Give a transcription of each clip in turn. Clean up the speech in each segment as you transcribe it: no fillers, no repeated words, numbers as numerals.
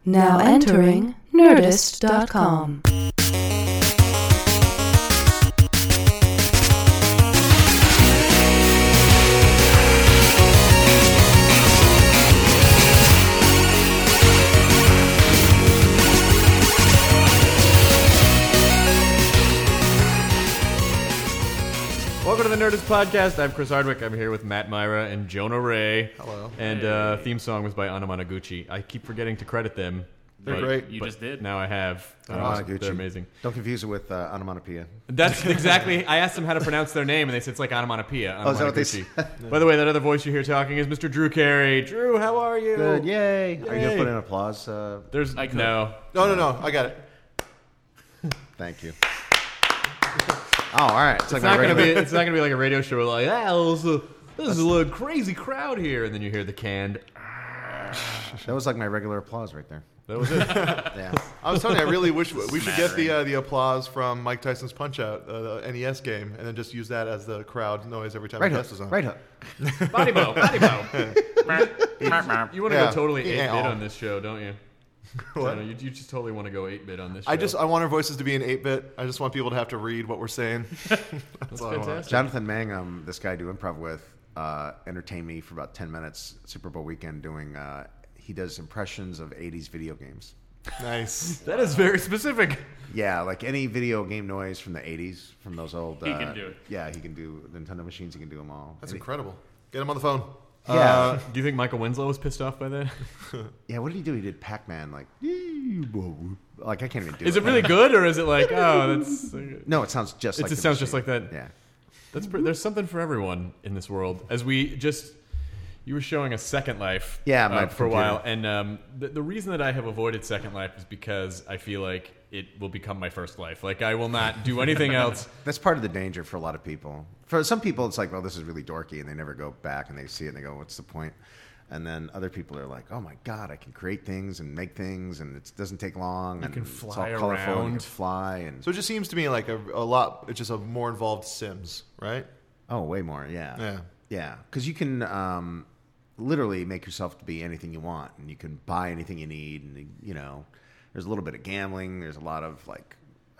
Now entering Nerdist.com. Welcome to the Nerdist Podcast. I'm Chris Hardwick. I'm here with Matt Myra and Jonah Ray. Hello. And theme song was by Anamanaguchi. I keep forgetting to credit them. They're great. You just did. Now I have. Anamanaguchi. They're amazing. Don't confuse it with onomatopoeia. That's exactly. I asked them how to pronounce their name, and they said it's like onomatopoeia. Oh, is that what they said? By the way, that other voice you hear talking is Mr. Drew Carey. Drew, how are you? Good. Yay. Are you going to Yay. put in applause? There's no. No. I got it. Thank you. Oh, all right. It's not going to be like a radio show where like, this is a crazy crowd here, and then you hear the canned. That was like my regular applause right there. That was it. Yeah. I was telling you, I really wish we should get the applause from Mike Tyson's Punch-Out, the NES game, and then just use that as the crowd noise every time Right the hook. guest is on. Right hook. Body blow. You want to go totally 8-bit Yeah. on this show, don't you? What? Jonah, you just totally want to go 8-bit on this show. I want our voices to be in 8-bit. I just want people to have to read what we're saying. That's all I want. fantastic. Jonathan Mangum, this guy I do improv with, entertained me for about 10 minutes Super Bowl weekend doing, he does impressions of 80s video games. Nice. That is very specific. Yeah, like any video game noise from the 80s, from those old... He can do it. Yeah, he can do Nintendo machines, he can do them all. That's And incredible. Get him on the phone. Yeah. Do you think Michael Winslow was pissed off by that? Yeah, what did he do? He did Pac-Man, like I can't even do it. Is it really good, or is it like, oh, that's... No, it sounds just like It just the sounds just machine. like that. Yeah. There's something for everyone in this world. As we just... You were showing us Second Life Yeah, my for a computer. while, and the reason that I have avoided Second Life is because I feel like it will become my first life. Like, I will not do anything else. That's part of the danger for a lot of people. For some people, it's like, well, this is really dorky, and they never go back, and they see it, and they go, what's the point? And then other people are like, oh, my God, I can create things and make things, and it doesn't take long. And can it's all fly colorful, and you around. can fly. And So it just seems to me like a lot, it's just a more involved Sims, right? oh, way more, yeah. Yeah. Yeah, because you can literally make yourself to be anything you want, and you can buy anything you need, and, you know, there's a little bit of gambling. There's a lot of, like,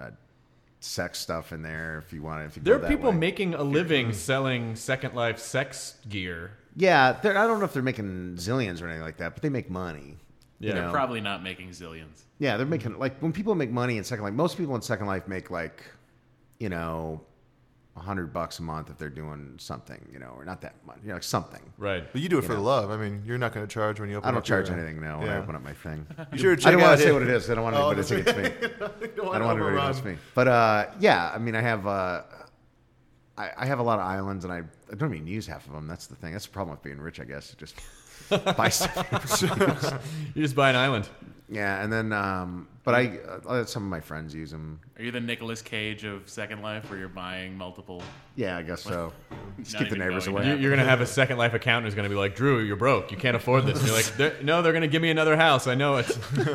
sex stuff in there if you want to. If you There go are that people way. making a living selling Second Life sex gear. Yeah, I don't know if they're making zillions or anything like that, but they make money. Yeah. You They're know? probably not making zillions. Yeah, they're making, like, when people make money in Second Life, most people in Second Life make, like, you know, $100 a month if they're doing something, you know, or not that much, you know, like something. Right. But you do it for know. the love. I mean, you're not going to charge when you open I don't up charge your, anything now when I open up my thing. You sure I check don't out want to say it. what it is. I don't want Oh, anybody to think it's me. You don't I don't want anybody to know it's me. But yeah, I mean, I have I have a lot of islands, and I don't even use half of them. That's the thing. That's the problem with being rich, I guess. Just buy stuff. You just buy an island. Yeah, and then but I let some of my friends use them. Are you the Nicolas Cage of Second Life, where you're buying multiple? Yeah, I guess so. Just Not keep the even neighbors going away. down. You're going to have a Second Life account who's going to be like, Drew, you're broke. You can't afford this. And you're like, no, they're going to give me another house. I know it.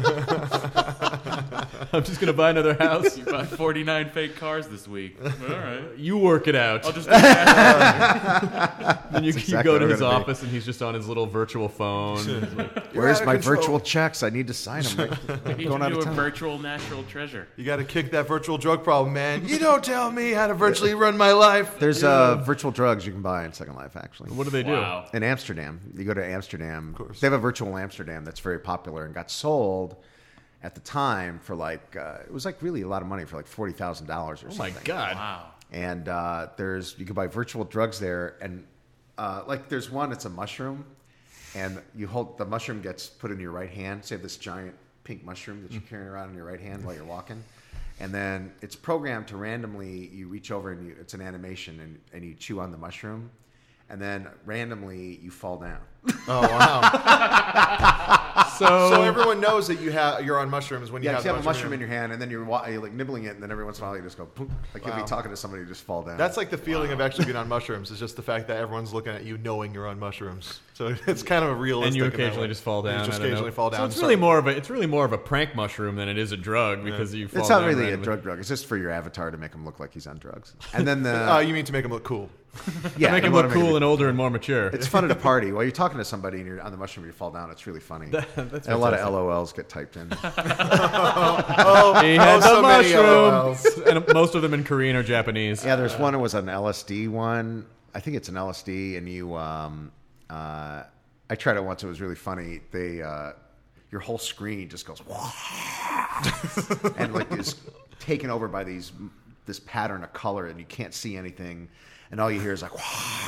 I'm just going to buy another house. You bought 49 fake cars this week. All right. You work it out. I'll just do that. And you exactly go what to we're his gonna be. office, and he's just on his little virtual phone. He's like, Where's out of my control. virtual checks? I need to sign them. You Going out should do of a town. virtual natural treasure. You got to kick that virtual drug problem, man. You don't tell me how to virtually run my life. There's virtual drugs you can buy in Second Life, actually. what do they do? Wow. In Amsterdam, you go to Amsterdam. course. They have a virtual Amsterdam that's very popular and got sold at the time for like it was like really a lot of money for like $40,000 or something. Oh, my God. Wow. And you can buy virtual drugs there, and like there's one. It's a mushroom, and you hold the mushroom gets put in your right hand. So you have this giant pink mushroom that you're carrying around in your right hand while you're walking, and then it's programmed to randomly. You reach over and it's an animation, and you chew on the mushroom, and then randomly you fall down. Oh, wow. So, So everyone knows that you're on mushrooms when you Yeah, have you have a mushroom in your your hand, and then you're like nibbling it, and then every once in a while you just go boom. Like you'll be talking to somebody, you just fall down. That's like the feeling of actually being on mushrooms. Is just the fact that everyone's looking at you knowing you're on mushrooms. So it's kind of a realistic. and you in that occasionally way. just fall down. You just I don't know. occasionally fall down. So it's So- really more of a prank mushroom than it is a drug because you fall It's not down really randomly. a drug. It's just for your avatar to make him look like he's on drugs. And then the Oh, you mean to make them look cool? yeah, Make I him wanna look make cool and older and more mature. It's fun at a party while you're talking to somebody and you're on the mushroom. You fall down. It's really funny. That's and a lot of LOLs get typed in. He had the so many mushrooms, and most of them in Korean or Japanese. Yeah, there's one that was an LSD one. I think it's an LSD, and you. I tried it once. It was really funny. Your whole screen just goes, and like is taken over by this pattern of color, and you can't see anything, and all you hear is like.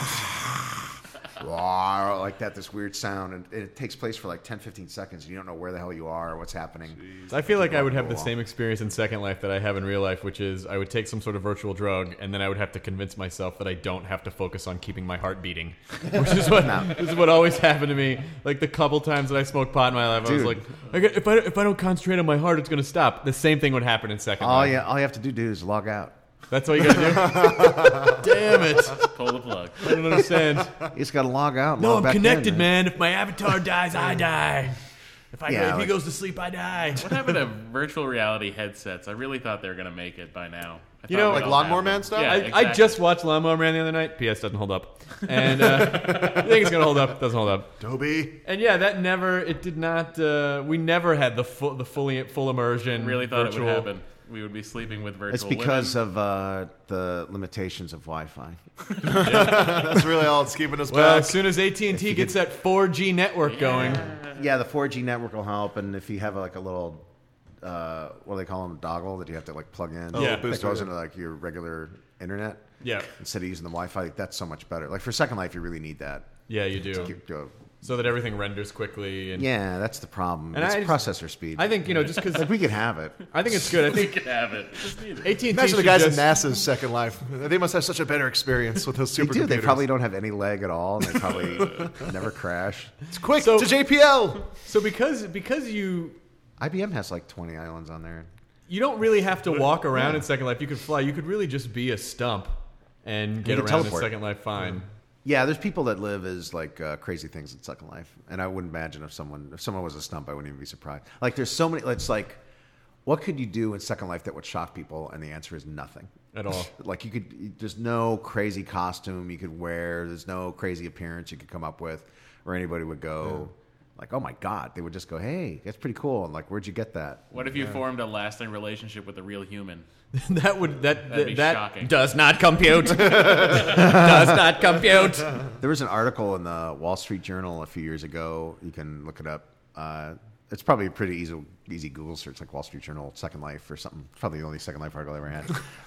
Like that, this weird sound, and it takes place for like 10-15 seconds, and you don't know where the hell you are or what's happening. I feel like I would have the same experience in Second Life that I have in real life, which is I would take some sort of virtual drug, and then I would have to convince myself that I don't have to focus on keeping my heart beating, which is what always happened to me. Like the couple times that I smoked pot in my life, I was like, if I don't concentrate on my heart, it's going to stop. The same thing would happen in Second Life. All you have to do is log out. That's all you got to do? Damn it. Pull the plug. I don't understand. You just got to log out. And No, log I'm back connected, in, man. If my avatar dies, I die. If he like- goes to sleep, I die. What happened to virtual reality headsets? I really thought they were going to make it by now. You know, like Lawnmower Man stuff? Yeah, I exactly. just watched Lawnmower Man the other night. PS doesn't hold up. And I think it's going to hold up. Doesn't hold up. Dobie. And yeah, it did not, we never had the full immersion. Really thought virtual. it would happen. We would be sleeping with virtual It's because women. of the limitations of Wi-Fi. That's really all it's keeping us Well, back. as soon as AT&T gets that 4G network going. Yeah, the 4G network will help, and if you have like a little, what do they call them, dongle that you have to like plug in, Yeah. that booster, goes yeah. into like your regular internet Yeah. instead of using the Wi-Fi. That's so much better. Like for Second Life, you really need that. Yeah, you do. So that everything renders quickly. And Yeah, that's the problem. And It's I- processor speed. I think, just because like we could have it. I think it's good. I We think could have it. Just need it. AT&T Imagine the should guys just, at NASA's Second Life. They must have such a better experience with those They supercomputers. do. They probably don't have any leg at all, and they probably never crash. It's quick So- to JPL. So because you IBM has like 20 islands on there. you don't really have to walk around in Second Life. You could fly. You could really just be a stump and get You could around teleport. in Second Life fine. Yeah, there's people that live as like crazy things in Second Life, and I wouldn't imagine if someone was a stump, I wouldn't even be surprised. Like, there's so many. It's like, what could you do in Second Life that would shock people? And the answer is nothing At all. Like there's no crazy costume you could wear. There's no crazy appearance you could come up with, or anybody would go like, oh my god. They would just go, hey, that's pretty cool. And like, where'd you get that? What if you formed a lasting relationship with a real human? That'd be that shocking. does not compute. Does not compute. There was an article in the Wall Street Journal a few years ago. You can look it up. It's probably a pretty easy Google search, like Wall Street Journal Second Life or something. Probably the only Second Life article I ever had.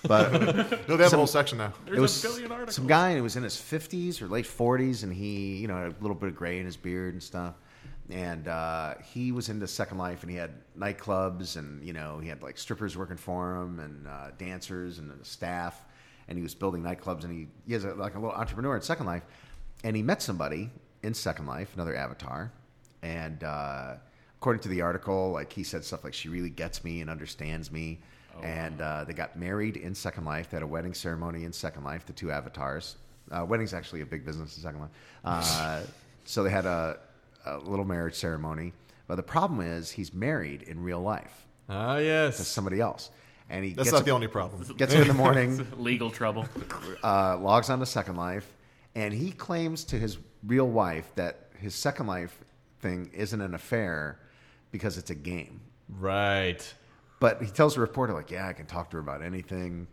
But No, they have a whole section now. it was a billion articles. some guy who was in his 50s or late 40s, and he, had a little bit of gray in his beard and stuff. And he was into Second Life, and he had nightclubs, and he had like strippers working for him, and dancers, and a staff. And he was building nightclubs, and he is like a little entrepreneur in Second Life. And he met somebody in Second Life, another avatar, and according to the article, like he said stuff like, she really gets me and understands me. And they got married in Second Life. They had a wedding ceremony in Second Life, the two avatars. Wedding's actually a big business in Second Life. So they had a little marriage ceremony. But the problem is he's married in real life Ah, to yes. somebody else. And he That's gets not up, the only problem. gets up in the morning, Legal trouble. logs on to Second Life, and he claims to his real wife that his Second Life thing isn't an affair because it's a game. Right. But he tells the reporter, like, yeah, I can talk to her about anything.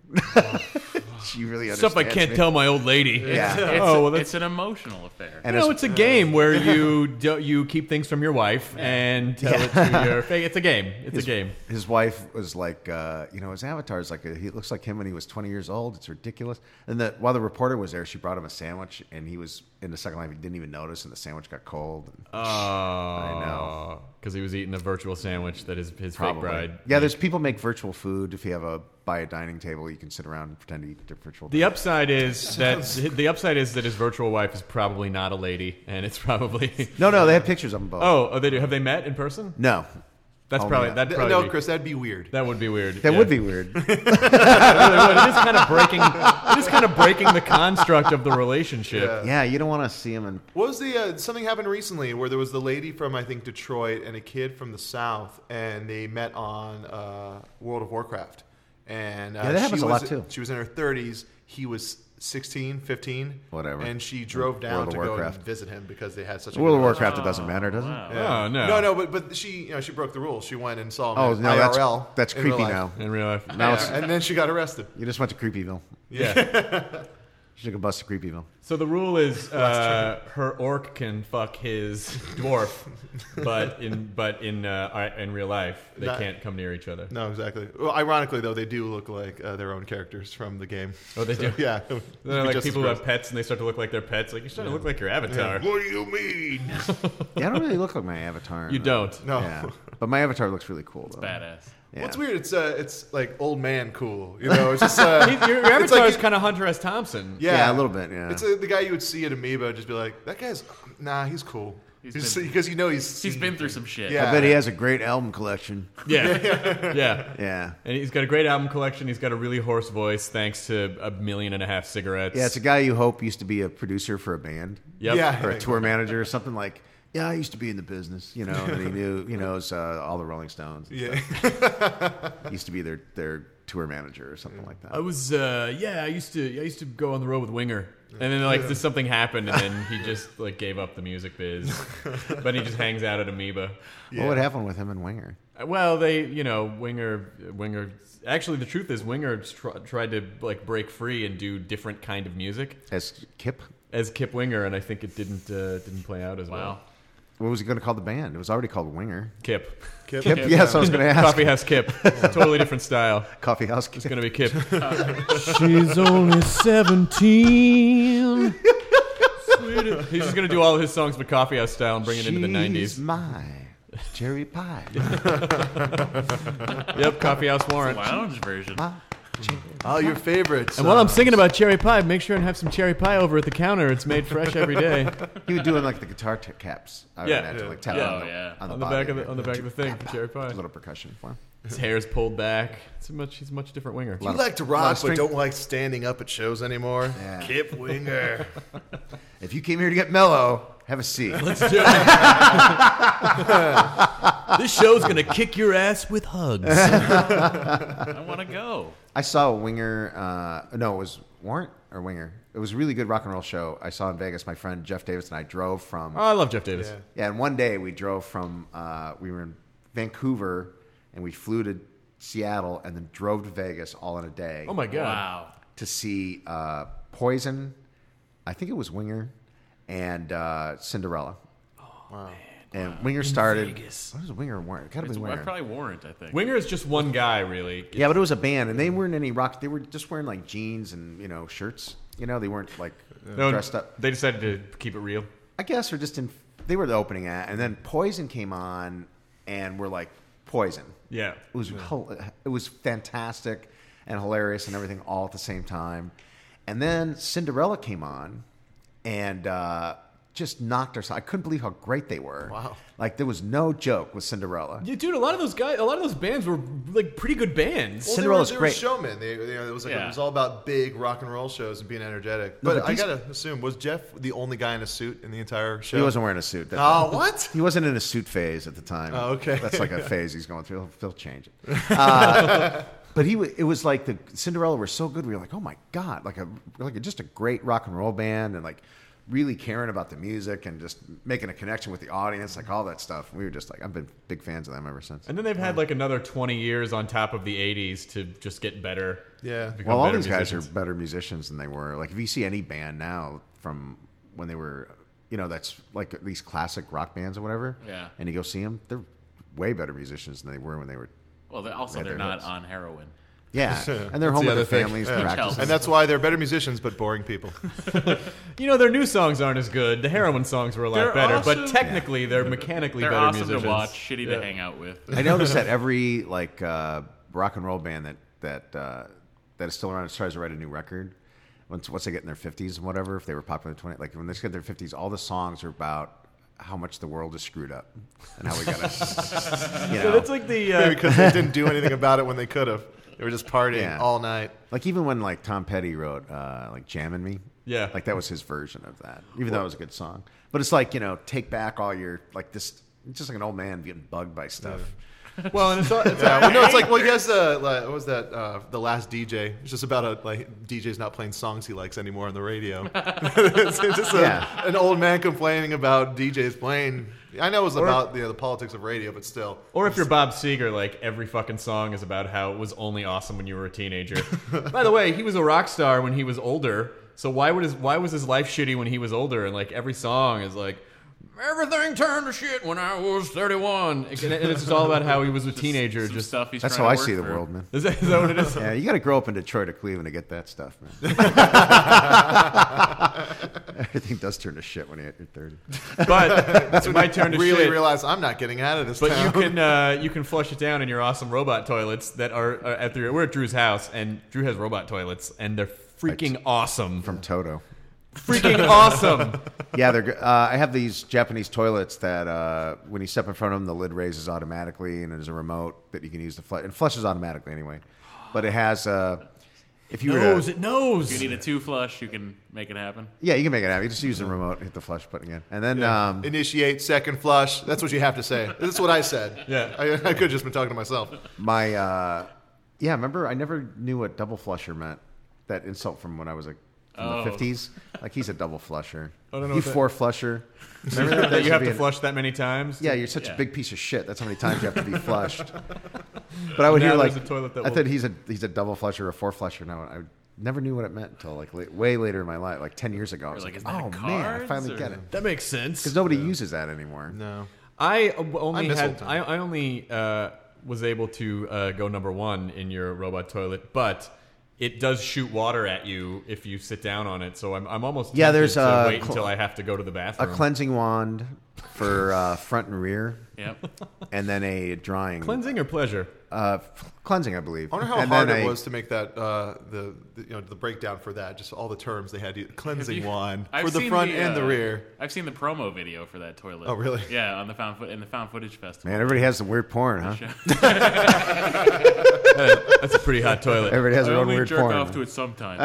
She really understands Stuff I can't me. tell my old lady. Yeah. It's an emotional affair. And It's a game where you keep things from your wife and tell it to your face. It's a game. It's a game. His wife was like, his avatar is like, he looks like him when he was 20 years old. It's ridiculous. And while the reporter was there, she brought him a sandwich, and he was in the Second Life. He didn't even notice, and the sandwich got cold. And Oh, I know. Because he was eating a virtual sandwich that his fake probably. bride. Yeah, there's people make virtual food. If you buy a dining table, you can sit around and pretend to eat the virtual. The upside is that his virtual wife is probably not a lady, and it's probably No, they have pictures of them both. oh, they do. Have they met in person? No. That's Oh, probably yeah. that'd probably No, be, Chris, that'd be weird. that would be weird. That yeah. would be weird. It really would. It is kind of breaking. It is kind of breaking the construct of the relationship. Yeah, you don't want to see him in. What was the something happened recently where there was the lady from I think Detroit and a kid from the South, and they met on World of Warcraft. And Yeah, that happens she a lot, was- too. She was in her 30s. He was 16, 15. Whatever. And she drove down World to of go and Warcraft. visit him because they had such a World of good Warcraft, it doesn't matter, does it? Wow. Yeah. Oh, no. No, but she broke the rules. She went and saw him Oh, at no, IRL. that's in real creepy life. now. In real life. Now it's, And then she got arrested. you just went to Creepyville. Yeah. You took a bus to Creepyville. So the rule is her orc can fuck his dwarf, but in real life they Not- can't come near each other. No, exactly. Well, ironically, though, they do look like their own characters from the game. Oh, they do? Yeah. They're like Just people as who gross. have pets and they start to look like their pets. Like, you're starting to look like your avatar. What do you mean? Yeah, I don't really look like my avatar. You don't. No. Yeah. But my avatar looks really cool, though. Badass. Yeah. What's weird? It's like old man cool. You know, it's just Your avatar it's like is kind of Hunter S. Thompson. Yeah, a little bit, yeah. It's the guy you would see at Amoeba, just be like, that guy's he's cool. He's Because you know he's been through some shit. Yeah. I bet he has a great album collection. Yeah. Yeah. Yeah. And he's got a great album collection. He's got a really hoarse voice thanks to 1.5 million cigarettes. Yeah, it's a guy you hope used to be a producer for a band. Yep. Yeah. Or a tour manager or something like, yeah, I used to be in the business, you know, and he knows all the Rolling Stones. Yeah. He used to be their tour manager or something like that. I was I used to go on the road with Winger. And then like something happened and then he just like gave up the music biz. But he just hangs out at Amoeba. What would happen with him and Winger? Well, they, Winger actually the truth is Winger tried to like break free and do different kind of music As Kip? as Kip Winger, and I think it didn't play out as Wow. well. What was he going to call the band? It was already called Winger. Kip. Kip? Yes, I was going to ask. Coffee House Kip. Totally different style. Coffee House Kip. It's gonna be Kip. She's only 17. He's just gonna do all of his songs but Coffee House style and bring it into the She's 90s. my cherry pie. Yep, Coffee House warrant. Lounge version. My All your favorites. And while I'm singing about cherry pie, make sure and have some cherry pie over at the counter. It's made fresh every day. He would do it like the guitar caps. I would Yeah. imagine, like tapping Yeah. on the, Yeah. on the On the body back of there. the thing for cherry pie. A little percussion for him. His hair's pulled back. He's a much different Winger. You like to lot of rock, but string- don't like standing up at shows anymore. Yeah. Kip Winger. If you came here to get mellow, have a seat. Let's do it. This show's gonna kick your ass with hugs. I want to go. I saw a Winger. No, it was Warrant or Winger. It was a really good rock and roll show I saw in Vegas. My friend Jeff Davis and I drove from. Oh, I love Jeff Davis. Yeah. Yeah, and one day we drove from. We were in Vancouver and we flew to Seattle and then drove to Vegas all in a day. Oh my god. Wow. To see Poison. I think it was Winger and Cinderella. Wow. And Winger started. Vegas. What was Winger and Warrant? It gotta It's be Winger. probably Warrant, I think. Winger is just one guy, really. Yeah, but it was a band, and they weren't any rock. They were just wearing like jeans and shirts. They weren't like No, dressed up. They decided to keep it real. I guess, or just in. They were the opening act, and then Poison came on, and we're like Poison. Yeah. It was fantastic and hilarious and everything all at the same time. And then Cinderella came on, and just knocked us. I couldn't believe how great they were. Wow. Like there was no joke with Cinderella. Yeah, dude, a lot of those bands were like pretty good bands. Well, Cinderella's they were great. showmen. It was Yeah. it was all about big rock and roll shows and being energetic. No, But, but I these- gotta assume, was Jeff the only guy in a suit in the entire show? He wasn't wearing a suit. Oh, what? He wasn't in a suit phase at the time. Oh, okay. That's like a phase he's going through. He'll change it. But it was like the Cinderella were so good. We were like, oh my god, just a great rock and roll band, and like really caring about the music and just making a connection with the audience, like all that stuff. We were just like, I've been big fans of them ever since. And then they've had like another 20 years on top of the 80s to just get better. Yeah. become Well, all better these guys musicians. are better musicians than they were. Like if you see any band now from when they were, that's like these classic rock bands or whatever. Yeah. And you go see them, they're way better musicians than they were when they were. Well, they're At they're their not hits. on heroin. Yeah, and they're home the with their other thing. families, Yeah. practicing. And that's why they're better musicians, but boring people. Their new songs aren't as good. The Heroin songs were a lot They're better, awesome. but technically they're mechanically They're better awesome musicians. to watch, shitty Yeah. to hang out with. I noticed that every rock and roll band that is still around and tries to write a new record, once they get in their 50s and whatever, if they were popular in 20, like when they get in their 50s, all the songs are about how much the world is screwed up and how we gotta, So that's like the Because they didn't do anything about it when they could have. They were just partying Yeah. all night. like even when like Tom Petty wrote like "Jammin' Me," Yeah. like that was his version of that, even though it was a good song. But it's like take back all your like this, just like an old man getting bugged by stuff. Well, and it's Yeah, well, no, it's like, well, he has what was that? The Last DJ. It's just about DJ's not playing songs he likes anymore on the radio. It's just an old man complaining about DJs playing. I know it was about the politics of radio, but still. Or if you're Bob Seger, like every fucking song is about how it was only awesome when you were a teenager. By the way, he was a rock star when he was older. So why was his life shitty when he was older? And like every song is like, everything turned to shit when I was 31. And it's just all about how he was a teenager. Some Just stuff he's That's trying how I to work see the through. world, man. is that what it is? Yeah, you got to grow up in Detroit or Cleveland to get that stuff, man. Everything does turn to shit when you hit your 30. But it might turn to really shit. realize I'm not getting out of this But town. you can flush it down in your awesome robot toilets that are at we're at Drew's house, and Drew has robot toilets, and they're freaking awesome. From Toto. Freaking awesome. Yeah, they're. I have these Japanese toilets that when you step in front of them, the lid raises automatically, and there's a remote that you can use to flush. It flushes automatically anyway, but it has. If you were to, It knows. If you need a 2 flush, you can make it happen. yeah, you can make it happen. You just use the remote, and hit the flush button again, and then Initiate, second flush. That's what you have to say. That's what I said. Yeah. I could have just been talking to myself. remember I never knew what double flusher meant. That insult from when I was from the 50s. Like he's a double flusher. I don't know You what that- 4 flusher. Remember That you should have be to an- flush that many times? Yeah, you're such a Yeah. big piece of shit. That's how many times you have to be flushed. But I would Now hear like there's a toilet that I will- thought he's a double flusher or a 4 flusher. No, I never knew what it meant until like way later in my life, like 10 years ago. I was like, like, is that oh man, I cards, finally or- get it. That makes sense. Because nobody uses that anymore. No. I only miss had old times. I only was able to go number 1 in your robot toilet, but it does shoot water at you if you sit down on it. So I'm almost Yeah, tempted there's to a wait until I have to go to the A bathroom. cleansing wand for front and rear, Yep. and then a drying Cleansing or pleasure? cleansing, I believe. I wonder how And hard then it a- was to make that the breakdown for that. Just all the terms they had. Cleansing Have you- wand I've for the seen front and the rear. I've seen the promo video for that toilet. Oh, really? Yeah, on the found footage festival. Man, everybody has some weird porn, huh? That's a pretty hot toilet. Everybody has I their own only weird jerk porn. off to it sometimes.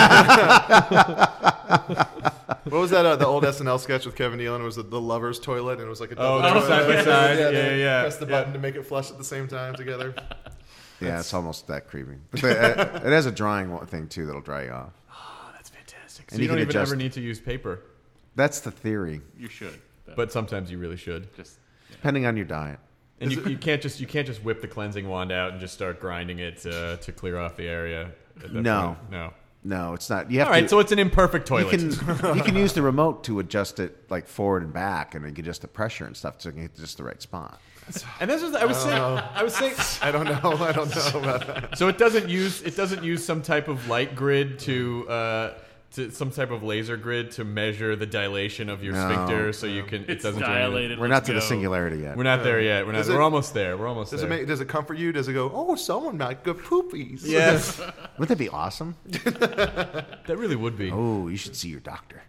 What was that? The old SNL sketch with Kevin Nealon? It was the lover's toilet, and it was like a double Oh, toilet. side by side. Yeah, they yeah. Press the Yeah. button to make it flush at the same time together. Yeah, it's almost that creepy. But it has a drying thing too that'll dry you off. Oh, that's fantastic. So And you you don't can even adjust- ever need to use paper, That's the theory, You should. but sometimes you really should. Just depending on your diet. And you can't just whip the cleansing wand out and just start grinding it to clear off the area. At that No. point. No. No, it's not. You have All right, to. so it's an imperfect you toilet. can you can use the remote to adjust it like forward and back, and you can adjust the pressure and stuff so you can hit just the right spot. And this was I was saying. I don't know. I don't know about that. So it doesn't use some type of light grid to some type of laser grid to measure the dilation of your No. sphincter, so you can. It it's doesn't do anything. dilated. We're let's not to the go. singularity yet. We're not there yet. Does it- We're almost there. We're almost Does there. does it comfort you? Does it go? Oh, someone might go poopies. Yes, Wouldn't that be awesome? that really would be. Oh, you should see your doctor.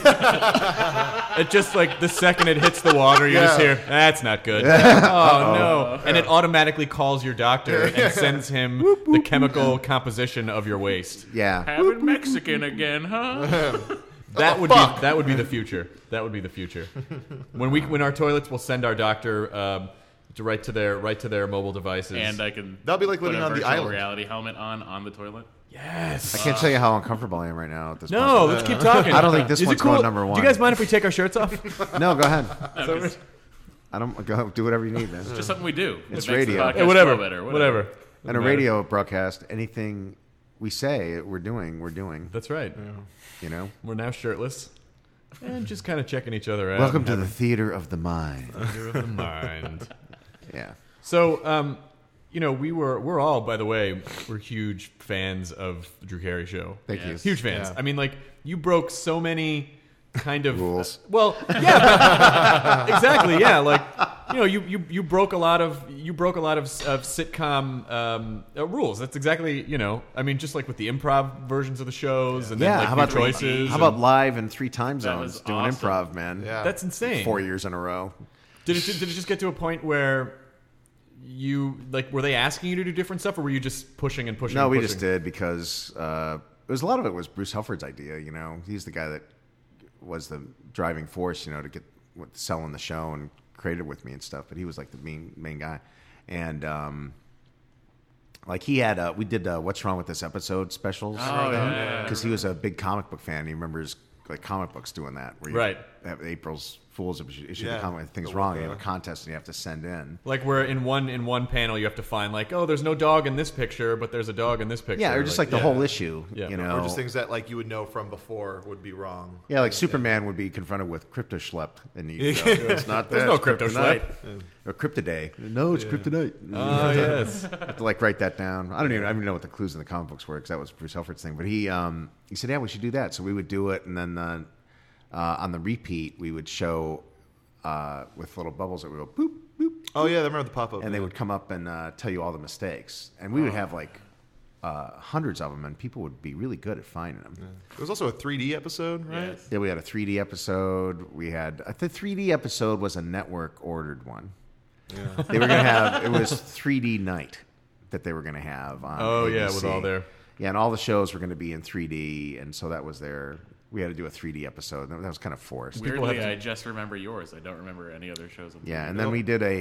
It just like the second it hits the water, you just Yeah. hear that's not good. Oh no! And it automatically calls your doctor and sends him the chemical composition of your waste. Yeah. Having Mexican again, huh? That would be the future. That would be the future. When our toilets will send our doctor to right to their mobile devices. And I can That'll be like put living a on the virtual island. reality helmet on the toilet. yes. I can't tell you how uncomfortable I am right now at this No, point. let's keep talking. I don't think this Is it one's cool? going number Do 1. you guys mind if we take our shirts off? No, go ahead. I don't go do whatever you need, man. Just something we do. It's It makes the radio. podcast Yeah, whatever. flow better. Whatever. And a radio broadcast, anything we say we're doing. That's right. You know. We're now shirtless and just kind of checking each other out. Welcome to the theater of the mind. Theater of the mind. Yeah. So, we're all, by the way, we're huge fans of the Drew Carey Show. Thank you. Yes. Huge fans. Yeah. I mean, like, you broke so many kind of Rules. Well, yeah, but- exactly. Yeah, like you broke a lot of sitcom rules. That's exactly I mean, just like with the improv versions of the shows, and Yeah. then How like about new choices. How about live in 3 time That was zones doing awesome. improv, man? Yeah. that's insane. 4 years in a row. Did it just get to a point where you were they asking you to do different stuff, or were you just pushing and pushing? No, and we pushing? just did because it was a lot of it was Bruce Helford's idea. You know, he's the guy that was the driving force. You know, to get selling the show and created with me and stuff, but he was like the main guy. And like he had, we did What's Wrong with This Episode specials. Oh, yeah. Because he was a big comic book fan. He remembers like comic books doing that. Where you have April's Fools issue the comic, things wrong. You have a contest and you have to send in. Like where in one panel you have to find like, oh, there's no dog in this picture, but there's a dog in this picture. Yeah, or just like the whole issue. Yeah. You know, or just things that like you would know from before would be wrong. Yeah, like Superman would be confronted with Cryptoschlepp, and you go, it's not that. There's no it's Cryptoschlepp. Or Cryptiday. No, it's Kryptonite. Oh yes. I have to like write that down. I don't even know what the clues in the comic books were because that was Bruce Helford's thing. But he said, yeah, we should do that. So we would do it, and then on the repeat we would show with little bubbles that would go boop boop. Oh yeah, I remember the pop up. And they would come up and tell you all the mistakes, and we would have like hundreds of them, and people would be really good at finding them. Yeah. There was also a 3D episode, right? Yes. Yeah, we had a 3D episode. We had the 3D episode was a network ordered one. Yeah. They were going to have it was 3D night that they were going to have on ABC. With all their and all the shows were going to be in 3D, and so that was their. We had to do a 3D episode. That was kind of forced. Weirdly, I just remember yours. I don't remember any other shows. On Yeah, and then we did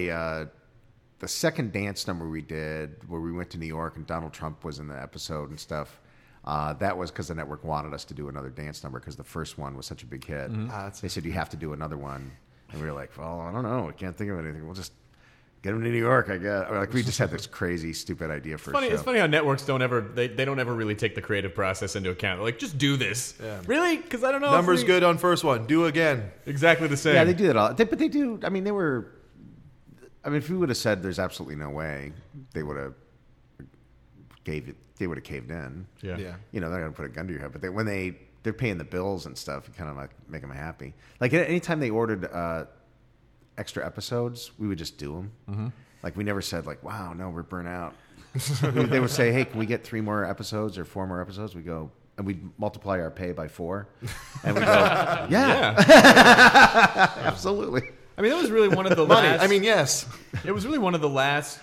the second dance number we did where we went to New York and Donald Trump was in the episode and stuff. That was because the network wanted us to do another dance number because the first one was such a big hit. They said, you have to do another one. And we were like, well, I don't know. We can't think of anything. We'll just get him to New York, I guess. Like, we just had this crazy, stupid idea for a show. It's funny how networks don't ever they don't ever really take the creative process into account. They're like, just do this. Yeah. Really? Because I don't know. Numbers good on first one. Do again. Exactly the same. Yeah, they do that all. But they do. I mean, they were. I mean, if we would have said there's absolutely no way, they would have gave it. They would have caved in. Yeah. You know, they're going to put a gun to your head. But when they're paying the bills and stuff, you kind of like make them happy. Like anytime they ordered extra episodes, we would just do them. Mm-hmm. Like we never said like, wow, no, we're burnt out. They would say, hey, can we get 3 more episodes or 4 more episodes? We go. And we'd multiply our pay by 4. And we go, yeah. Absolutely. I mean, that was really one of the last. I mean, yes. It was really one of the last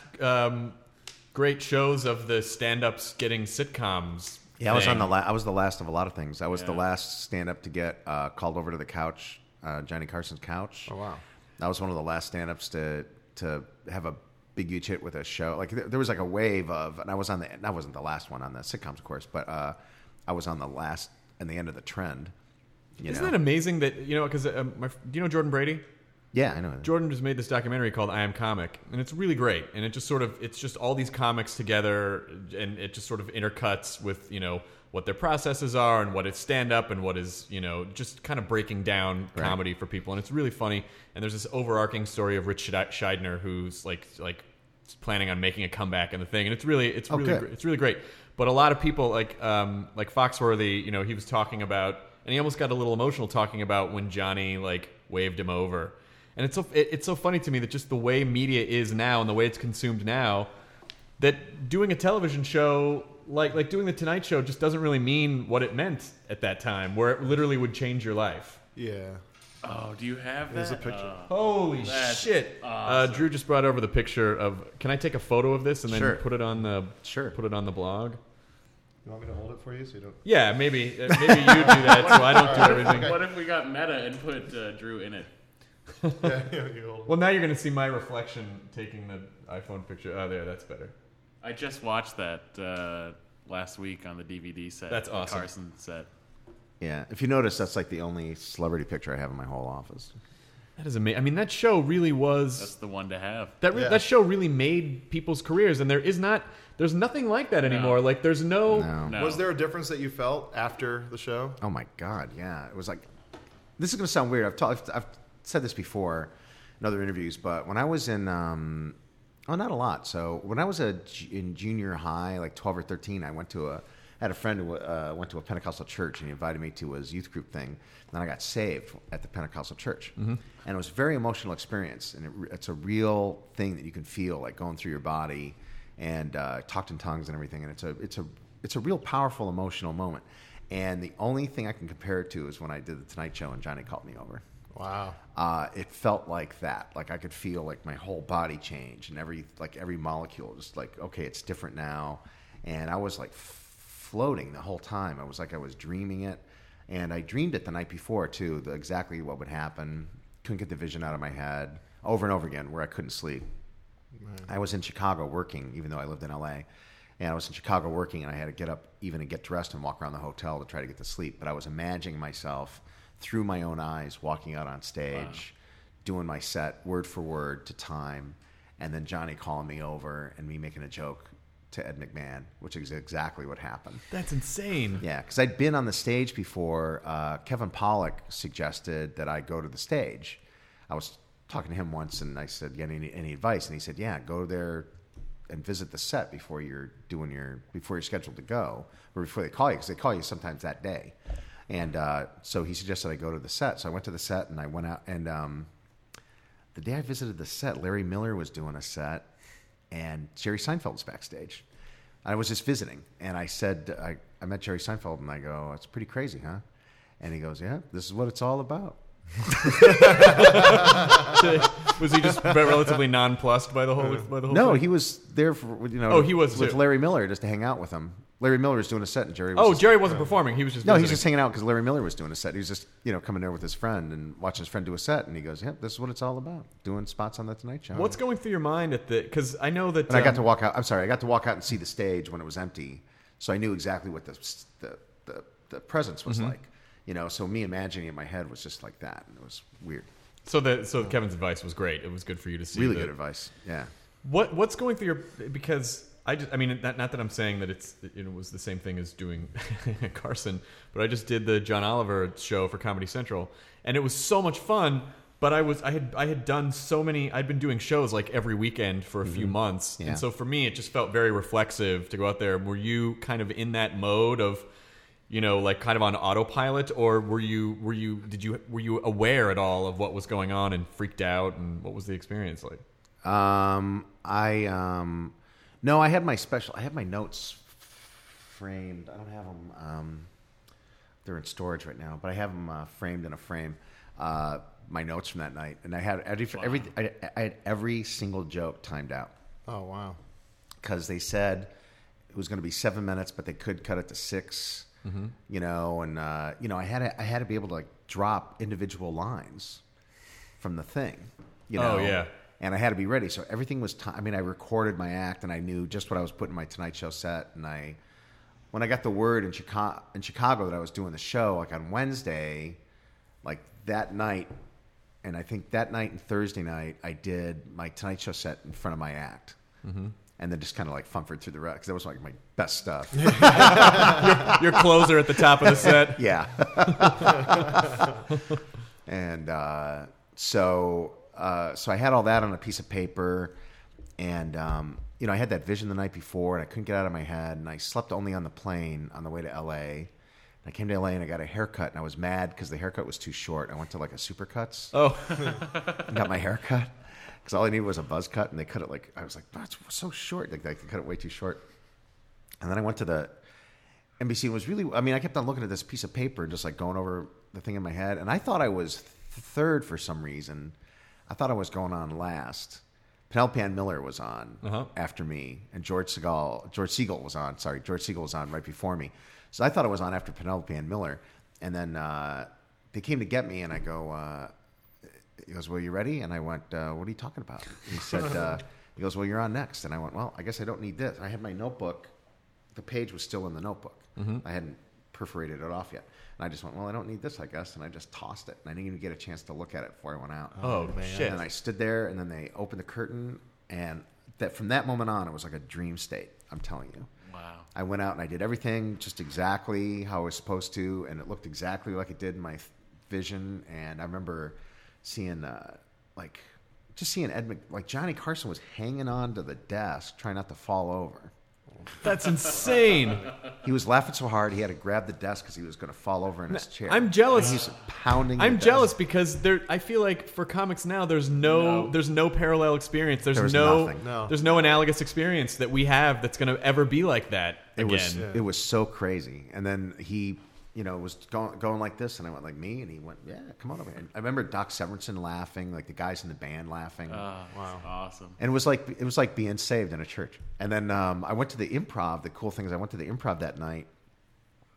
great shows of the stand-ups getting sitcoms. Yeah, I was on I was the last of a lot of things. I was the last stand-up to get called over to the couch, Johnny Carson's couch. Oh wow. I was one of the last stand-ups to have a big huge hit with a show. Like there was like a wave of, and I wasn't the last one on the sitcoms, of course, but I was on the last and the end of the trend. Isn't that amazing that because do you know Jordan Brady? Yeah, I know. Jordan just made this documentary called I Am Comic, and it's really great. And it just it's just all these comics together, and it just sort of intercuts with, what their processes are and what is stand-up and what is, just kind of breaking down comedy for people. And it's really funny. And there's this overarching story of Rich Scheidner, who's like planning on making a comeback in the thing. And it's really great. But a lot of people like Foxworthy, he was talking about, and he almost got a little emotional talking about when Johnny waved him over. And it's so funny to me that just the way media is now and the way it's consumed now, that doing a television show like doing the Tonight Show just doesn't really mean what it meant at that time, where it literally would change your life. Yeah. Oh, do you have that? There's a picture. Holy shit! Awesome. Drew just brought over the picture of. Can I take a photo of this and then put it on the put it on the blog? You want me to hold it for you so you don't? Yeah, maybe you do that so I don't do everything. What if we got meta and put Drew in it? Yeah, you hold it. Well, now you're going to see my reflection taking the iPhone picture. Oh, there, that's better. I just watched that last week on the DVD set. That's awesome. Carson set. Yeah, if you notice, that's like the only celebrity picture I have in my whole office. That is amazing. I mean, that show really was. That's the one to have. That show really made people's careers, and there's nothing like that anymore. Like, there's no. Was there a difference that you felt after the show? Oh my God, yeah. It was like, this is going to sound weird. I've said this before in other interviews, but when I was in, not a lot. So when I was in junior high, like 12 or 13, I had a friend who went to a Pentecostal church, and he invited me to his youth group thing. And then I got saved at the Pentecostal church. Mm-hmm. And it was a very emotional experience. And it's a real thing that you can feel, like going through your body, and talked in tongues and everything. And it's a real powerful emotional moment. And the only thing I can compare it to is when I did the Tonight Show and Johnny called me over. Wow. It felt like that. Like I could feel like my whole body change, and every molecule just like, okay, it's different now. And I was like floating the whole time. I was like I was dreaming it. And I dreamed it the night before too, exactly what would happen. Couldn't get the vision out of my head. over and over again where I couldn't sleep. I was in Chicago working, even though I lived in L.A., and I was in Chicago working, and I had to get up even and get dressed and walk around the hotel to try to get to sleep. But I was imagining myself through my own eyes walking out on stage, doing my set word for word to time, and then Johnny calling me over and me making a joke to Ed McMahon, which is exactly what happened. That's insane. Yeah, because I'd been on the stage before. Kevin Pollak suggested that I go to the stage. I was talking to him once, and I said, "Yeah, any advice?" And he said, "Yeah, go there and visit the set before you're scheduled to go, or before they call you, because they call you sometimes that day." And so he suggested I go to the set. So I went to the set, and I went out. And the day I visited the set, Larry Miller was doing a set, and Jerry Seinfeld was backstage. I was just visiting, and I said, I met Jerry Seinfeld, and I go, "It's pretty crazy, huh?" And he goes, "Yeah, this is what it's all about." Was he just relatively nonplussed by the whole? No, thing? he was there for Oh, he was with too. Larry Miller just to hang out with him. Larry Miller was doing a set, and Jerry. Was Oh, just, Jerry wasn't performing. He was just no, visiting. he's just hanging out because Larry Miller was doing a set. He was just coming there with his friend and watching his friend do a set, and he goes, "Yep, this is what it's all about: doing spots on the Tonight Show." What's going through your mind at the? Because I know that. And I got to walk out. I'm sorry, I got to walk out and see the stage when it was empty, so I knew exactly what the presence was like. So me imagining it in my head was just like that, and it was weird. So Kevin's advice was great. It was good for you to see. Really good advice. Yeah. What's going through your? Because I mean, not that I'm saying that it was the same thing as doing Carson, but I just did the John Oliver show for Comedy Central, and it was so much fun. But I had done so many. I'd been doing shows like every weekend for a few months, Yeah. and so for me, it just felt very reflexive to go out there. Were you kind of in that mode of? Like kind of on autopilot, or were you aware at all of what was going on and freaked out, and what was the experience like? No, I had my notes framed. I don't have them. They're in storage right now, but I have them framed in a frame. My notes from that night, and I had I had every single joke timed out. Oh wow! Because they said it was going to be 7 minutes, but they could cut it to 6. Mm-hmm. I had to be able to like drop individual lines from the thing. Oh yeah. And I had to be ready, so everything was. I recorded my act, and I knew just what I was putting in my Tonight Show set. And when I got the word in Chicago that I was doing the show, like on Wednesday, like that night, and I think that night and Thursday night, I did my Tonight Show set in front of my act. Mm-hmm. And then just kind of like funfered through the rest, because that was like my best stuff. Your closer at the top of the set. Yeah. And so I had all that on a piece of paper, and I had that vision the night before, and I couldn't get it out of my head, and I slept only on the plane on the way to L.A. And I came to L.A. and I got a haircut, and I was mad because the haircut was too short. I went to like a Supercuts. Oh. And got my haircut. Because all I needed was a buzz cut, and they cut it I was like, that's so short. They cut it way too short. And then I went to the NBC. It was really, I kept on looking at this piece of paper and just like going over the thing in my head. And I thought I was third for some reason. I thought I was going on last. Penelope Ann Miller was on after me, and George Segal was on. Sorry, George Segal was on right before me. So I thought I was on after Penelope Ann Miller. And then they came to get me, and I go, he goes, "Well, you ready?" And I went, "What are you talking about?" And he said, he goes, "Well, you're on next." And I went, "Well, I guess I don't need this." I had my notebook. The page was still in the notebook. Mm-hmm. I hadn't perforated it off yet. And I just went, "Well, I don't need this, I guess." And I just tossed it. And I didn't even get a chance to look at it before I went out. Oh, shit. And then I stood there, and then they opened the curtain. And from that moment on, it was like a dream state, I'm telling you. Wow. I went out, and I did everything just exactly how I was supposed to. And it looked exactly like it did in my vision. And I remember seeing Johnny Carson was hanging on to the desk trying not to fall over. That's insane. He was laughing so hard he had to grab the desk because he was going to fall over in his chair. I'm jealous. And he's pounding. I'm the jealous desk. because I feel like for comics now, there's no parallel experience. There's nothing. There's no analogous experience that we have that's going to ever be like that again. It was so crazy. And then he, was going like this, and I went like me, and he went, "Yeah, come on over here." And I remember Doc Severinsen laughing, like the guys in the band laughing. Wow, awesome! And it was like being saved in a church. And then I went to the Improv. The cool thing is I went to the Improv that night,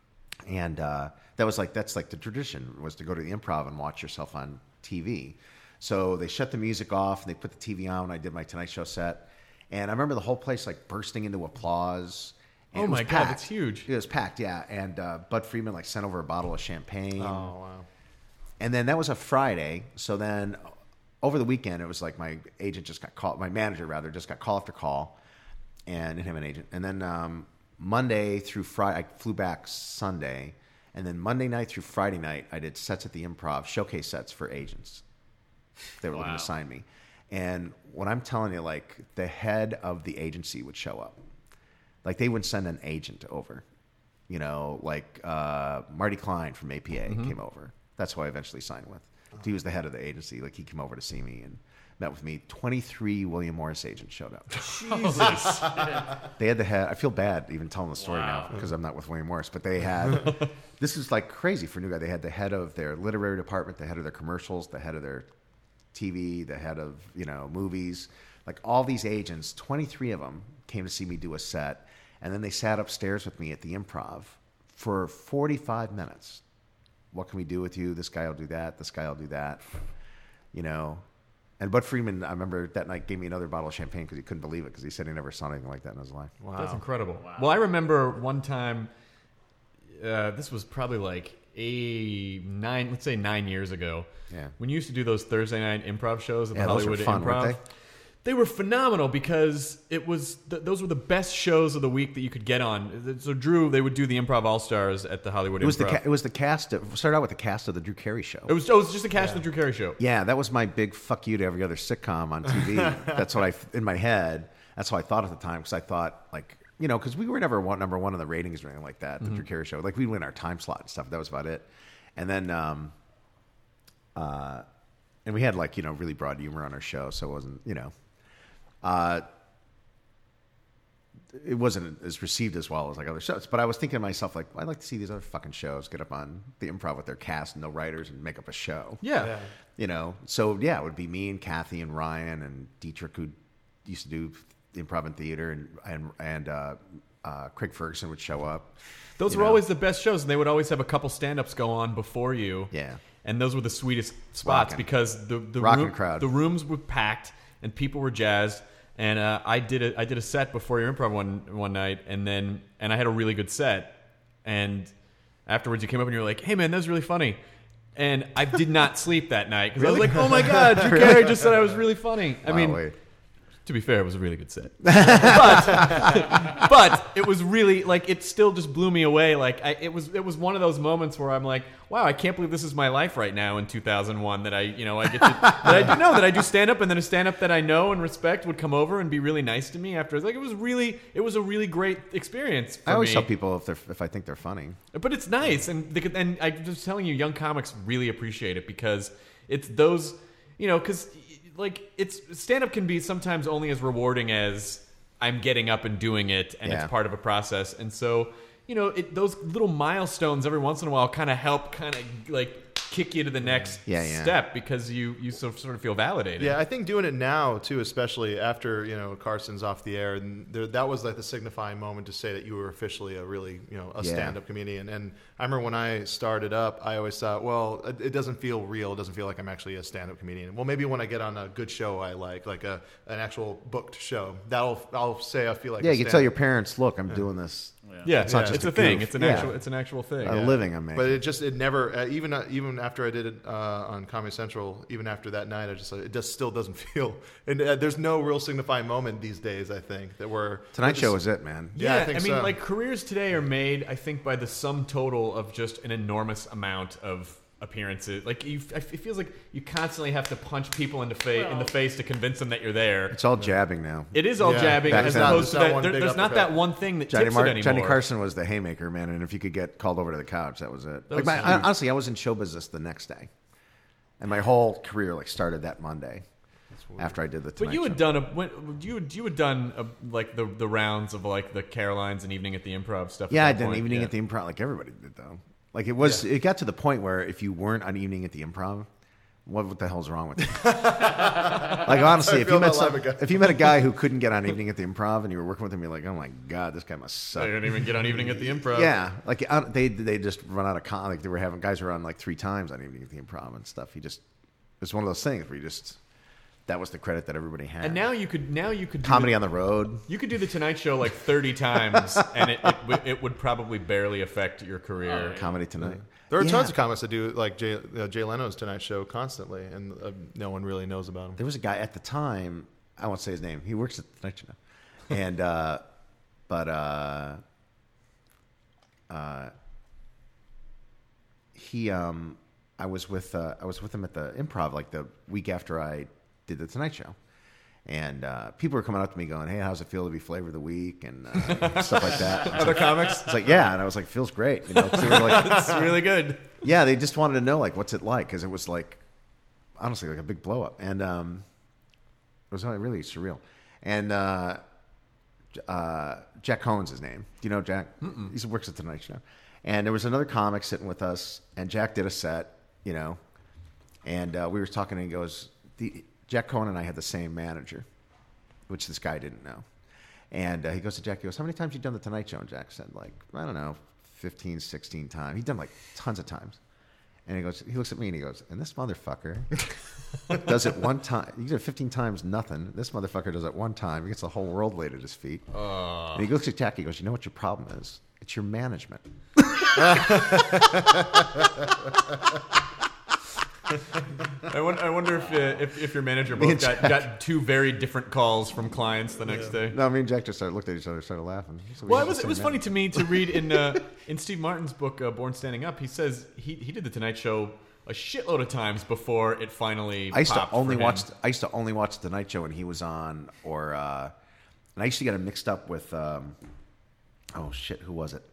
and that's like the tradition was to go to the Improv and watch yourself on TV. So they shut the music off and they put the TV on when I did my Tonight Show set. And I remember the whole place like bursting into applause. And Oh it was my God, packed. that's huge. It was packed, yeah. And Bud Friedman like sent over a bottle of champagne. Oh wow. And then that was a Friday. So then over the weekend, it was like my agent just got called, my manager rather, just got call after call, and didn't have an agent. And then Monday through Friday, I flew back Sunday. And then Monday night through Friday night, I did sets at the Improv, showcase sets for agents. They were looking to sign me. And what I'm telling you, like the head of the agency would show up. Like they would send an agent over. You know, like Marty Klein from APA came over. That's who I eventually signed with. He was the head of the agency. Like he came over to see me and met with me. 23 William Morris agents showed up. Jesus. They had the head. I feel bad even telling the story now because I'm not with William Morris. But they had, this is like crazy for new guy. They had the head of their literary department, the head of their commercials, the head of their TV, the head of, you know, movies. Like all these agents, 23 of them came to see me do a set. And then they sat upstairs with me at the Improv for 45 minutes. What can we do with you? This guy will do that. This guy will do that. You know. And Bud Friedman, I remember that night, gave me another bottle of champagne because he couldn't believe it because he said he never saw anything like that in his life. Wow. That's incredible. Well, I remember one time, this was probably like 9 years ago. Yeah. When you used to do those Thursday night improv shows at the Yeah, those were Hollywood fun, Improv. weren't they? They were phenomenal because it was those were the best shows of the week that you could get on. So Drew, they would do the Improv All Stars at the Hollywood It was Improv. it was the cast. It started out with the cast of the Drew Carey Show. It was just a cast of the Drew Carey Show. Yeah, that was my big fuck you to every other sitcom on TV. That's what in my head. That's how I thought at the time because I thought like, you know, because we were never number one in the ratings or anything like that. The Drew Carey Show, like we'd win our time slot and stuff. That was about it. And then, and we had like, you know, really broad humor on our show, so it wasn't, you know. It wasn't as received as well as like other shows, but I was thinking to myself, like, I'd like to see these other fucking shows get up on the Improv with their cast and no writers and make up a show. Yeah. You know, so yeah, it would be me and Kathy and Ryan and Dietrich, who used to do improv and theater, and Craig Ferguson would show up. Those were always the best shows, and they would always have a couple stand-ups go on before you. Yeah. And those were the sweetest spots Rockin'. because the Rockin' crowd. the rooms were packed and people were jazzed. And I did a set before your improv one night, and I had a really good set. And afterwards, you came up and you were like, "Hey man, that was really funny." And I did not sleep that night because I was like, "Oh my god, Drew Carey just said I was really funny." I mean, wait. to be fair, it was a really good set, but it was really like it still just blew me away. Like it was one of those moments where I'm like, wow, I can't believe this is my life right now in 2001. That I get to that I do stand up, and then a stand up that I know and respect would come over and be really nice to me after. Like it was a really great experience. For I always me. tell people if I think they're funny. But it's nice, and I'm just telling you, young comics really appreciate it because it's those, you know, because like it's stand-up can be sometimes only as rewarding as I'm getting up and doing it, and Yeah. it's part of a process, and so you know those little milestones every once in a while kind of help, like kick you to the next step because you sort of feel validated. Yeah, I think doing it now too, especially after Carson's off the air, and that was like the signifying moment to say that you were officially a really stand-up comedian. And I remember when I started up, I always thought, well, it doesn't feel real. It doesn't feel like I'm actually a stand-up comedian. Well, maybe when I get on a good show, I like an actual booked show. I'll say I feel like Yeah, you can tell your parents, look, I'm doing this. Yeah, It's not just a thing. goof. It's an actual thing. A living I'm making. But it never even after I did it on Comedy Central, even after that night, it just still doesn't feel. And there's no real signifying moment these days. I think that Tonight Show is it, man. Yeah, I think mean, so. like careers today are made, I think, by the sum total of just an enormous amount of appearances. Like it feels like you constantly have to punch people in the face to convince them that you're there. It's all jabbing now. It is all jabbing Back as then. opposed to There's not that. one big There's not uppercut. that one thing that Johnny, tips it anymore. Johnny Carson was the haymaker, man, and if you could get called over to the couch, that was it. was huge. Honestly, I was in show business the next day, and my whole career started that Monday after I did the Tonight But you had Show. done you had done like the rounds of like the Carolines and Evening at the Improv stuff. Yeah, at I that did an point. Evening Yeah. at the Improv, like everybody did, though. Like it got to the point where if you weren't on Evening at the Improv, what the hell's wrong with you? Like honestly, if you met a guy who couldn't get on Evening at the Improv and you were working with him, you're like, oh my god, this guy must I suck. didn't even get on Evening at the Improv. Yeah, like they just run out of like they were having guys who were on like 3 times on Evening at the Improv and stuff. was one of those things where that was the credit that everybody had. And now you could do Comedy on the Road. You could do the Tonight Show like 30 times, and it would probably barely affect your career. Comedy Tonight. There are tons of comics that do like Jay Leno's Tonight Show constantly, and no one really knows about him. There was a guy at the time. I won't say his name. He works at the Tonight Show now, and he. I was with him at the Improv like the week after I did the Tonight Show, and people were coming up to me going, "Hey, how's it feel to be Flavor of the Week?" and stuff like that. Other comics? It's like, yeah, and I was like, "Feels great," 'cause they were like, It's really good. yeah, they just wanted to know like what's it like because it was like honestly like a big blow up, and it was really surreal. And Jack Cohen's his name. Do you know Jack? He works at the Tonight Show. And there was another comic sitting with us, and Jack did a set, and we were talking, and he goes, Jack Cohen and I had the same manager, which this guy didn't know. And he goes to Jack, he goes, how many times have you done the Tonight Show? And Jack said, like, I don't know, 15, 16 times. He'd done like tons of times. And he looks at me and he goes, and this motherfucker does it one time. You did 15 times nothing. This motherfucker does it one time. He gets the whole world laid at his feet. And he looks at Jack, he goes, you know what your problem is? It's your management. I wonder if your manager both got two very different calls from clients the next day. No, me and Jack just looked at each other, started laughing. So Well, it was funny to me to read in Steve Martin's book, Born Standing Up. He says he did the Tonight Show a shitload of times before it finally. I used to popped only for him. watch the Tonight Show when he was on, and I used to get him mixed up with who was it?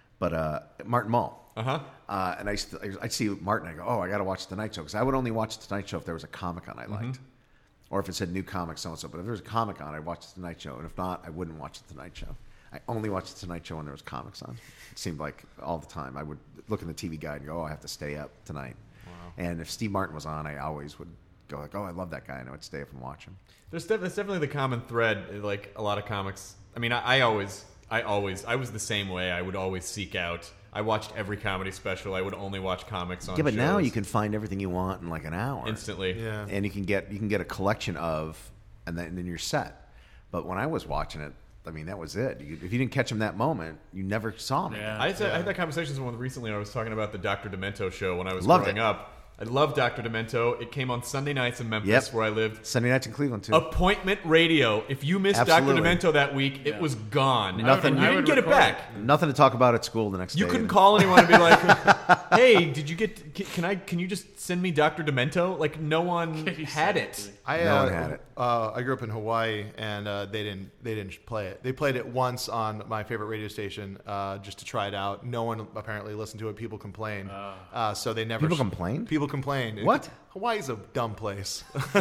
But Martin Mull. Uh-huh. And I'd see Martin. I go, I got to watch the Tonight Show because I would only watch the Tonight Show if there was a comic on I liked, or if it said new comic so and so. But if there was a comic on, I'd watch the Tonight Show, and if not, I wouldn't watch the Tonight Show. I only watched the Tonight Show when there was comics on. It seemed like all the time. I would look in the TV guide and go, I have to stay up tonight. Wow. And if Steve Martin was on, I always would go like, I love that guy, and I would stay up and watch him. That's definitely the common thread. Like a lot of comics. I mean, I was the same way. I would always seek out. I watched every comedy special. I would only watch comics on. Yeah, but shows. now you can find everything you want in like an hour instantly. Yeah. And you can get a collection of, and then you're set. But when I was watching it, I mean, that was it. If you didn't catch him that moment, you never saw him. Yeah. I had that conversation with someone recently. I was talking about the Dr. Demento show when I was Loved growing it. up. I loved Dr. Demento. It came on Sunday nights in Memphis, where I lived. Sunday nights in Cleveland too. Appointment radio. If you missed Absolutely. Dr. Demento that week, it was gone. Nothing- You I didn't would get it record back. Nothing to talk about at school the next day. You couldn't call anyone and be like, "Hey, did you get? Can you just send me Dr. Demento?" Like no one had it. No one had it. I grew up in Hawaii, and they didn't play it. They played it once on my favorite radio station just to try it out. No one apparently listened to it. People complained, so they never. People complained? People complained. What? Hawaii's a dumb place.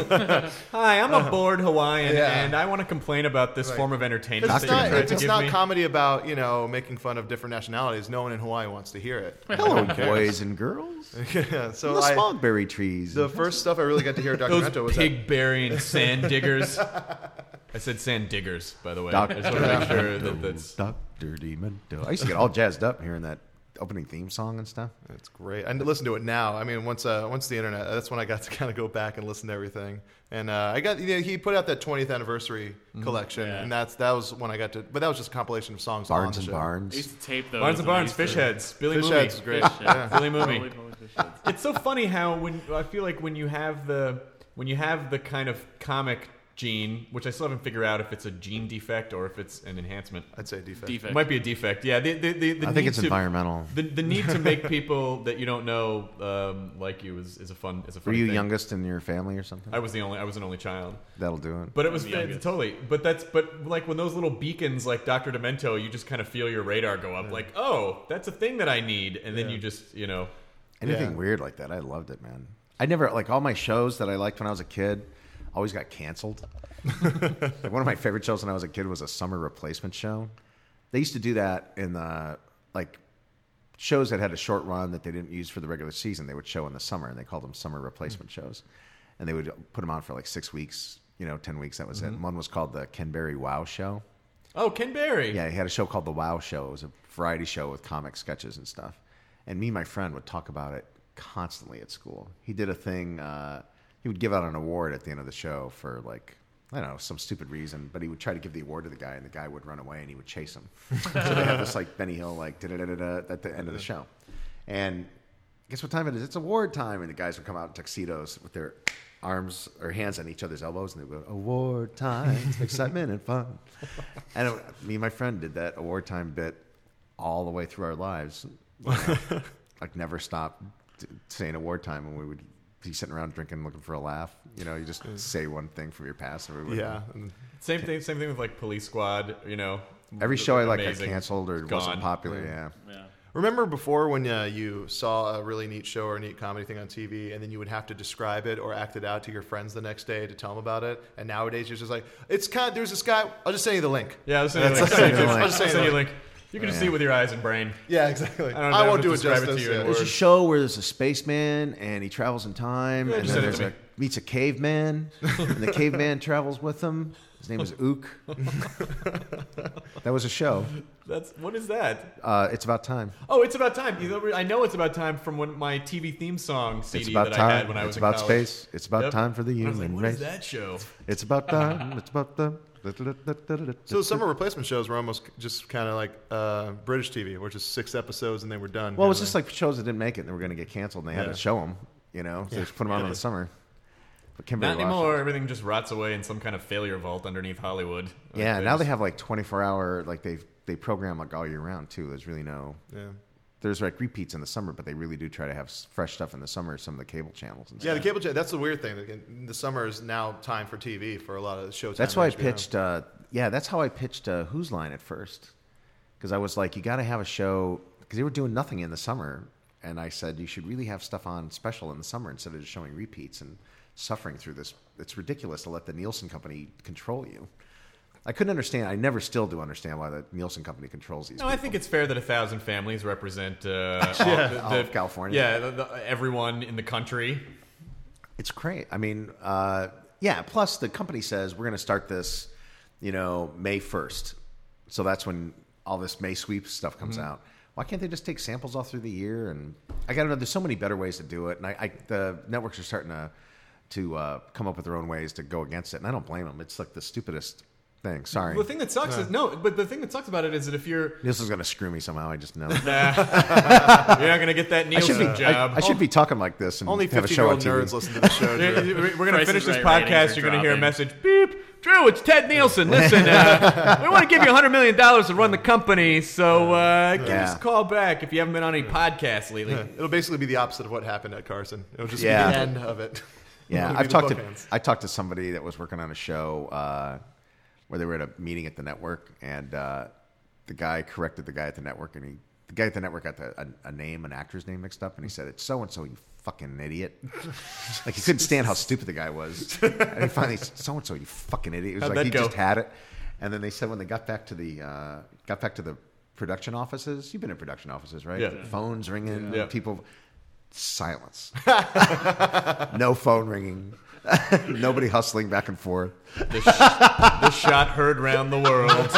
Hi, I'm a bored Hawaiian, Yeah. and I want to complain about this form of entertainment It's that you're trying to it's give not me. comedy about making fun of different nationalities. No one in Hawaii wants to hear it. Hello, boys and girls. Yeah, so The smogberry trees. the first stuff I really got to hear Dr. Those Demento was that. pig-burying sand diggers. I said sand diggers, by the way. I just want to make sure that's... Dr. Demento. I used to get all jazzed up hearing that opening theme song and stuff. It's great. I listen to it now. I mean, once the internet, that's when I got to kind of go back and listen to everything. And he put out that 20th anniversary collection, and that was when I got to. But that was just a compilation of songs on Barnes the and show. I Barnes. used to tape those. Barnes and and I Barnes, used to- Fish Heads, Billy Fish Mooney. Heads is great. Fish Heads. Yeah. Billy Mooney. Totally Fish Heads. It's so funny how I feel like when you have the kind of comic gene, which I still haven't figured out if it's a gene defect or if it's an enhancement. I'd say defect. It might be a defect. Yeah, the I think need it's to- environmental. The need to make people that you don't know like you is a fun Were you thing. youngest in your family or something? I was an only child. That'll do it. But it was the youngest. totally. But like when those little beacons like Dr. Demento, you just kind of feel your radar go up. Like, oh, that's a thing that I need, and then you just Anything Yeah. weird like that, I loved it, man. I never like all my shows that I liked when I was a kid always got canceled. Like one of my favorite shows when I was a kid was a summer replacement show. They used to do that in the like shows that had a short run that they didn't use for the regular season. They would show in the summer, and they called them summer replacement shows. And they would put them on for like 6 weeks, 10 weeks. That was it. And one was called the Ken Berry Wow Show. Oh, Ken Berry. Yeah, he had a show called The Wow Show. It was a variety show with comic sketches and stuff. And me and my friend would talk about it constantly at school. He did a thing he would give out an award at the end of the show for like, I don't know, some stupid reason, but he would try to give the award to the guy, and the guy would run away, and he would chase him. So they have this like Benny Hill like da-da-da-da-da at the end of the show, and guess what time it is? It's award time, and the guys would come out in tuxedos with their arms or hands on each other's elbows, and they would go, award time, excitement and fun. And me and my friend did that award time bit all the way through our lives. You know, like never stop saying award time, and we would be sitting around drinking, looking for a laugh. You know, you just say one thing from your past. And Yeah. Same thing with like Police Squad. You know, every show I like got amazing. canceled or Gone. wasn't popular. Yeah. Remember before when you saw a really neat show or a neat comedy thing on TV, and then you would have to describe it or act it out to your friends the next day to tell them about it? And nowadays you're just like, there's this guy. I'll just send you the link. Yeah, I'll send you a link. You can just see it with your eyes and brain. Yeah, exactly. I won't do it describe justice. to you in There's a words. show where there's a spaceman and he travels in time, Yeah, and just then send it there's to me. meets a caveman, and the caveman travels with him. His name was Ook. That was a show. What is that? It's about time. Oh, It's About Time. I know It's About Time from my TV theme song CD It's about that time. I had when I was It's in about college. space. It's about Yep. time for the I was human like, what race. is that show? It's about time. It's about time. So summer replacement shows were almost just kind of like British TV, where just 6 episodes and they were done. Well, it was just like shows that didn't make it and they were going to get canceled, and they had Yeah. to show them. You know, so they just put them on in the summer. But Kimberly Not anymore. Everything just rots away in some kind of failure vault underneath Hollywood. Yeah, Like, now they just- have like 24-hour, like they program like all year round too. There's really no. Yeah. There's like repeats in the summer, but they really do try to have fresh stuff in the summer. Some of the cable channels. And Yeah, the stuff. cable channel. That's the weird thing. The summer is now time for TV for a lot of shows. That's why I pitched. That's how I pitched Who's Line at first, because I was like, you got to have a show because they were doing nothing in the summer, and I said you should really have stuff on special in the summer instead of just showing repeats and suffering through this. It's ridiculous to let the Nielsen company control you. I couldn't understand. I never still do understand why the Nielsen company controls these. No, I think it's fair that 1,000 families represent all of California. Yeah, everyone in the country. It's great. I mean, yeah. Plus, the company says we're going to start this, May 1st. So that's when all this May sweep stuff comes out. Why can't they just take samples all through the year? And I got to know. There's so many better ways to do it, and the networks are starting to come up with their own ways to go against it, and I don't blame them. It's like the stupidest thing. Sorry. The thing that sucks but the thing that sucks about it is that if you're Nielsen's going to screw me somehow. I just know. you're not going to get that Nielsen job. I should be talking like this and Only have a show on 50-year-old TV. nerds listen to the show. Drew. We're going to Price finish is this Right podcast. ratings are You're going to hear a dropping. message. Beep. Drew, it's Ted Nielsen. Listen, we want to give you $100 million to run the company, so give us a call back if you haven't been on any podcasts lately. It'll basically be the opposite of what happened at Carson. It'll just Yeah. be the end of it. Yeah, It'll I be the bookends. talked to somebody that was working on a show where they were at a meeting at the network, and the guy corrected the guy at the network, and the guy at the network got an actor's name mixed up, and he said, "It's so and so, you fucking idiot." Like he couldn't stand how stupid the guy was, and he finally said, "So and so, you fucking idiot." It was How'd like that he go? just had it, and then they said when they got back to the production offices. You've been in production offices, right? Yeah. Phones ringing, Yeah. people. Silence. No phone ringing. Nobody hustling back and forth. The shot heard round the world.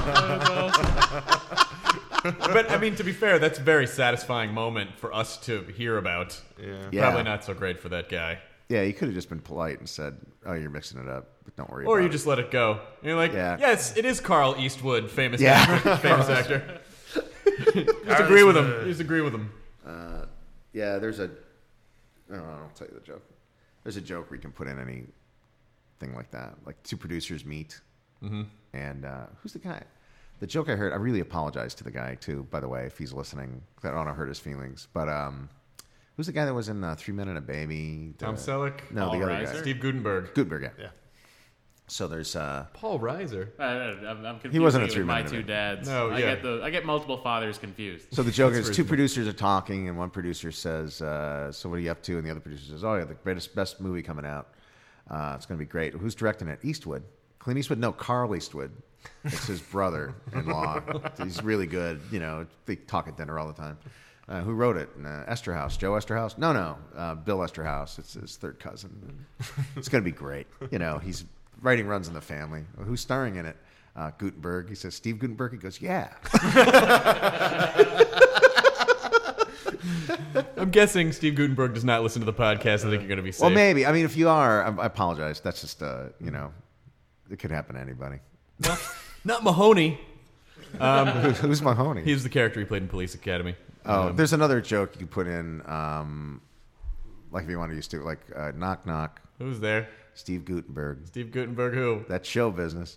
But I mean, to be fair, that's a very satisfying moment for us to hear about. Yeah. Probably not so great for that guy. Yeah, you could have just been polite and said, "Oh, you're mixing it up, but don't worry." Or about you it." just let it go. And you're like, Yeah. yes, it is Carl Eastwood, famous Yeah. actor. Famous actor. Just agree with him. Just agree with him. Yeah, there's a. I don't know, I'll tell you the joke. There's a joke where you can put in anything like that, like two producers meet, and who's the guy? The joke I heard. I really apologize to the guy too, by the way, if he's listening. 'Cause I don't want to hurt his feelings, but who's the guy that was in 3 Men and a Baby? Tom Selleck? No, Paul the other Reiser? guy. Steve Gutenberg. Gutenberg. Yeah. So there's Paul Reiser. I'm confused. He wasn't a with 3 my Men two and a dads. No, I yeah. get multiple fathers confused. So the joke That's is two reasonable. producers are talking, and one producer says, "So what are you up to?" And the other producer says, "Oh yeah, the best movie coming out. It's going to be great. Who's directing it? Eastwood. Clint Eastwood? No, Carl Eastwood. It's his brother-in-law. He's really good. They talk at dinner all the time. Who wrote it? Esterhaus. Joe Esterhaus? No. Bill Esterhaus. It's his third cousin. It's going to be great. He's writing runs in the family. Who's starring in it? Gutenberg. He says, Steve Gutenberg. He goes, yeah. I'm guessing Steve Gutenberg does not listen to the podcast. I think you're going to be safe. Well, maybe. I mean, if you are, I apologize. That's just, it could happen to anybody. Not Mahoney. Who's Mahoney? He's the character he played in Police Academy. There's another joke you could put in, like if you want to use to, like knock knock. Who's there? Steve Gutenberg. Steve Gutenberg. Who? That's show business.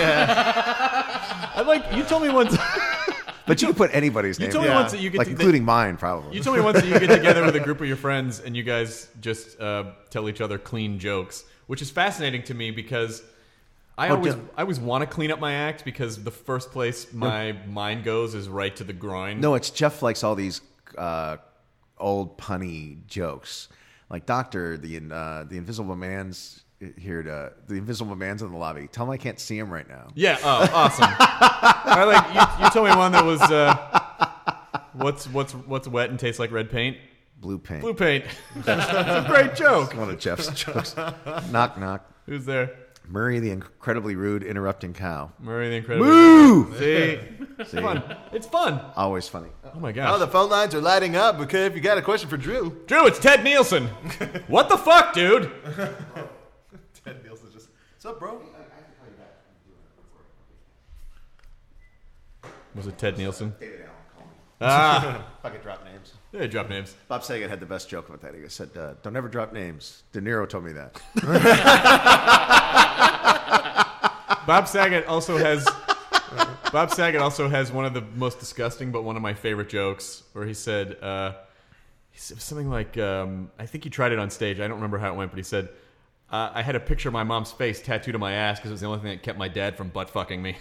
I like. You told me once. But you can put anybody's name. You told me once that you get like including mine, probably. You told me once that you get together with a group of your friends and you guys just tell each other clean jokes, which is fascinating to me because I always want to clean up my act because the first place my mind goes is right to the groin. No, it's Jeff likes all these old punny jokes, like Doctor, the Invisible Man's here to the Invisible Man's in the lobby. Tell him I can't see him right now. Yeah. Oh, awesome. I like you told me one that was what's wet and tastes like red paint. Blue paint. Blue paint. That's a great joke. One of Jeff's jokes. Knock knock. Who's there? Murray the incredibly rude interrupting cow. Murray the incredibly Moo! See? It's fun. It's fun. Always funny. Oh my gosh. Oh, the phone lines are lighting up. Okay, if you got a question for Drew. Drew, it's Ted Nielsen. What the fuck, dude? Ted Nielsen's just, what's up, bro? Was it Ted Nielsen? David Allen called me. Ah. If I could drop names. Yeah, drop names. Bob Saget had the best joke about that. He said, don't ever drop names. De Niro told me that. Bob Saget also has one of the most disgusting but one of my favorite jokes where he said something like I think he tried it on stage. I don't remember how it went, but he said I had a picture of my mom's face tattooed on my ass because it was the only thing that kept my dad from butt fucking me.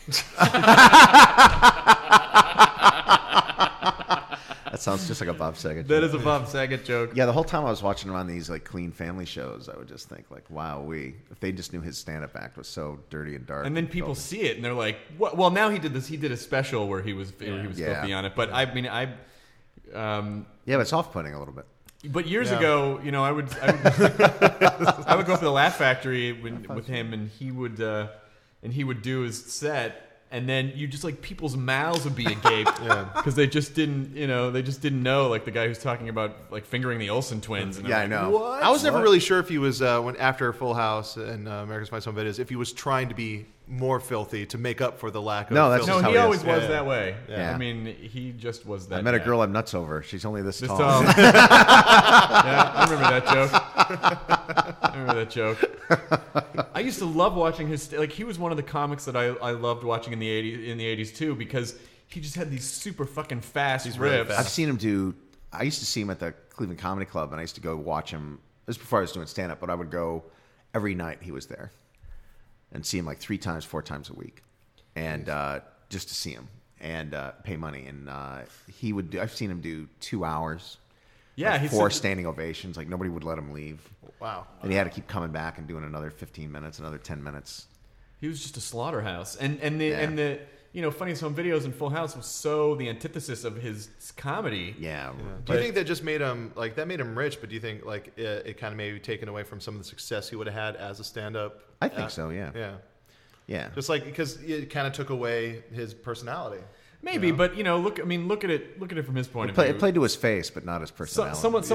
That sounds just like a Bob Saget joke. That is a Bob Saget joke. Yeah, the whole time I was watching him on these like clean family shows, I would just think like, wow, if they just knew his stand-up act was so dirty and dark. And then people see it and they're like, "What?" Well, now he did this. He did a special where he was filthy on it. But I mean, yeah, but it's off-putting a little bit. But years ago, I would I would go to the Laugh Factory with him, and he would do his set. And then you just like people's mouths would be agape because they just didn't know like the guy who's talking about like fingering the Olsen twins. And Yeah, like, I know. What? I was never really sure if he was when after Full House and America's Funniest Home Videos, if he was trying to be more filthy to make up for the lack of. No, that's filth. just how he he always is. was Yeah. that way. Yeah. I mean, he just was that. I met a guy. girl I'm nuts over. She's only this This tall. tall. Yeah, I remember that joke. I used to love watching his. Like, he was one of the comics that I loved watching in the '80s too, because he just had these super fucking fast riffs. really fast. I've seen him do. I used to see him at the Cleveland Comedy Club, and I used to go watch him. This was before I was doing stand-up, but I would go every night he was there, and see him like 3 times, 4 times a week, and just to see him and pay money. And he would. I've seen him do 2 hours. Yeah, like he's 4 such a- standing ovations. Like nobody would let him leave. Wow. And he had to keep coming back and doing another 15 minutes, another 10 minutes. He was just a slaughterhouse, and the Funniest Home Videos and Full House was so the antithesis of his comedy. Yeah. Do you think that just made him made him rich? But do you think like it kind of maybe taken away from some of the success he would have had as a stand-up? I think so. Yeah. Yeah. Yeah. Just like because it kind of took away his personality. Maybe, but look at it from his point of view. It played to his face, but not his personality. Someone's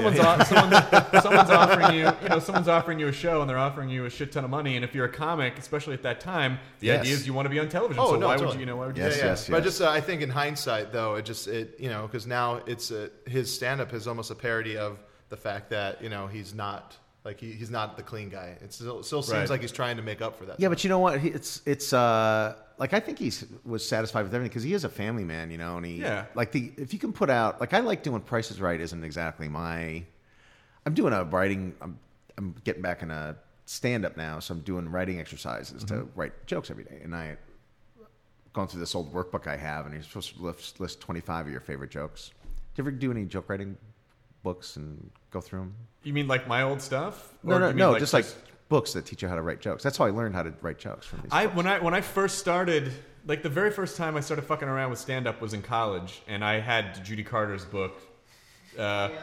offering you a show, and they're offering you a shit ton of money. And if you're a comic, especially at that time, the Yes. idea is you want to be on television. Oh, so no, why totally. would you? Why would you? Yes, do that? yes. But just I think in hindsight, though, because now it's his stand-up is almost a parody of the fact that he's not like he's not the clean guy. It still seems Right. like he's trying to make up for that. Yeah, but you know what? It's like I think he was satisfied with everything because he is a family man, and he if you can put out like I like doing Price is Right isn't exactly my. I'm doing a writing. I'm getting back in a stand-up now, so I'm doing writing exercises to write jokes every day, and I gone through this old workbook I have, and you're supposed to list 25 of your favorite jokes. Do you ever do any joke writing books and go through them? You mean like my old stuff? No, Or no, you mean no. Just like books that teach you how to write jokes. That's how I learned how to write jokes from these. books. When I first started, like the very first time I started fucking around with stand up was in college, and I had Judy Carter's book. But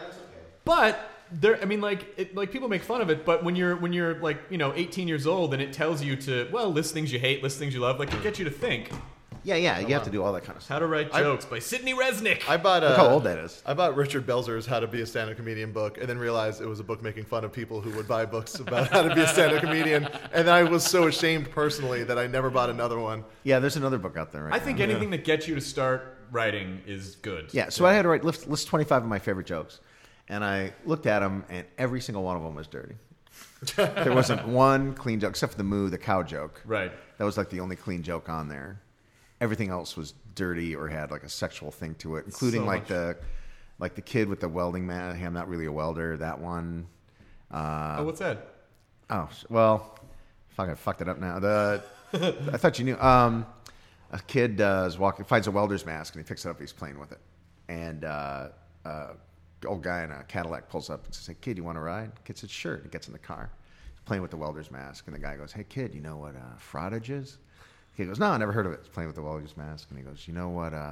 people make fun of it. But when you're like 18 years old, and it tells you to list things you hate, list things you love, like to get you to think. Yeah, you have to do all that kind of stuff. How to Write Jokes by Sidney Resnick. I bought Look how old that is. I bought Richard Belzer's How to Be a Stand-Up Comedian book, and then realized it was a book making fun of people who would buy books about how to be a stand-up comedian. And then I was so ashamed personally that I never bought another one. Yeah, there's another book out there right I think now. anything that gets you to start writing is good. Yeah, so I had to write list 25 of my favorite jokes, and I looked at them, and every single one of them was dirty. There wasn't one clean joke, except for the cow joke. Right. That was like the only clean joke on there. Everything else was dirty or had like a sexual thing to it, including So the kid with the welding man. Hey, I'm not really a welder. That one. What's that? Oh well, fuck! I fucked it up now. I thought you knew. A kid finds a welder's mask and he picks it up. He's playing with it, and old guy in a Cadillac pulls up and says, "Hey kid, you want to ride?" Kid says, "Sure." And he gets in the car. He's playing with the welder's mask, and the guy goes, "Hey kid, you know what frottage is?" He goes, "No, I never heard of it." He's playing with the welder's mask, and he goes, "You know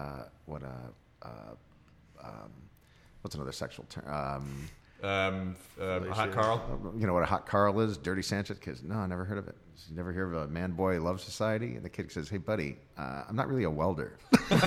what's another sexual term? Hot Carl? You know what a hot Carl is? Dirty Sanchez?" Kids, "No, I never heard of it." "You never hear of a man-boy love society?" And the kid says, "Hey, buddy, I'm not really a welder."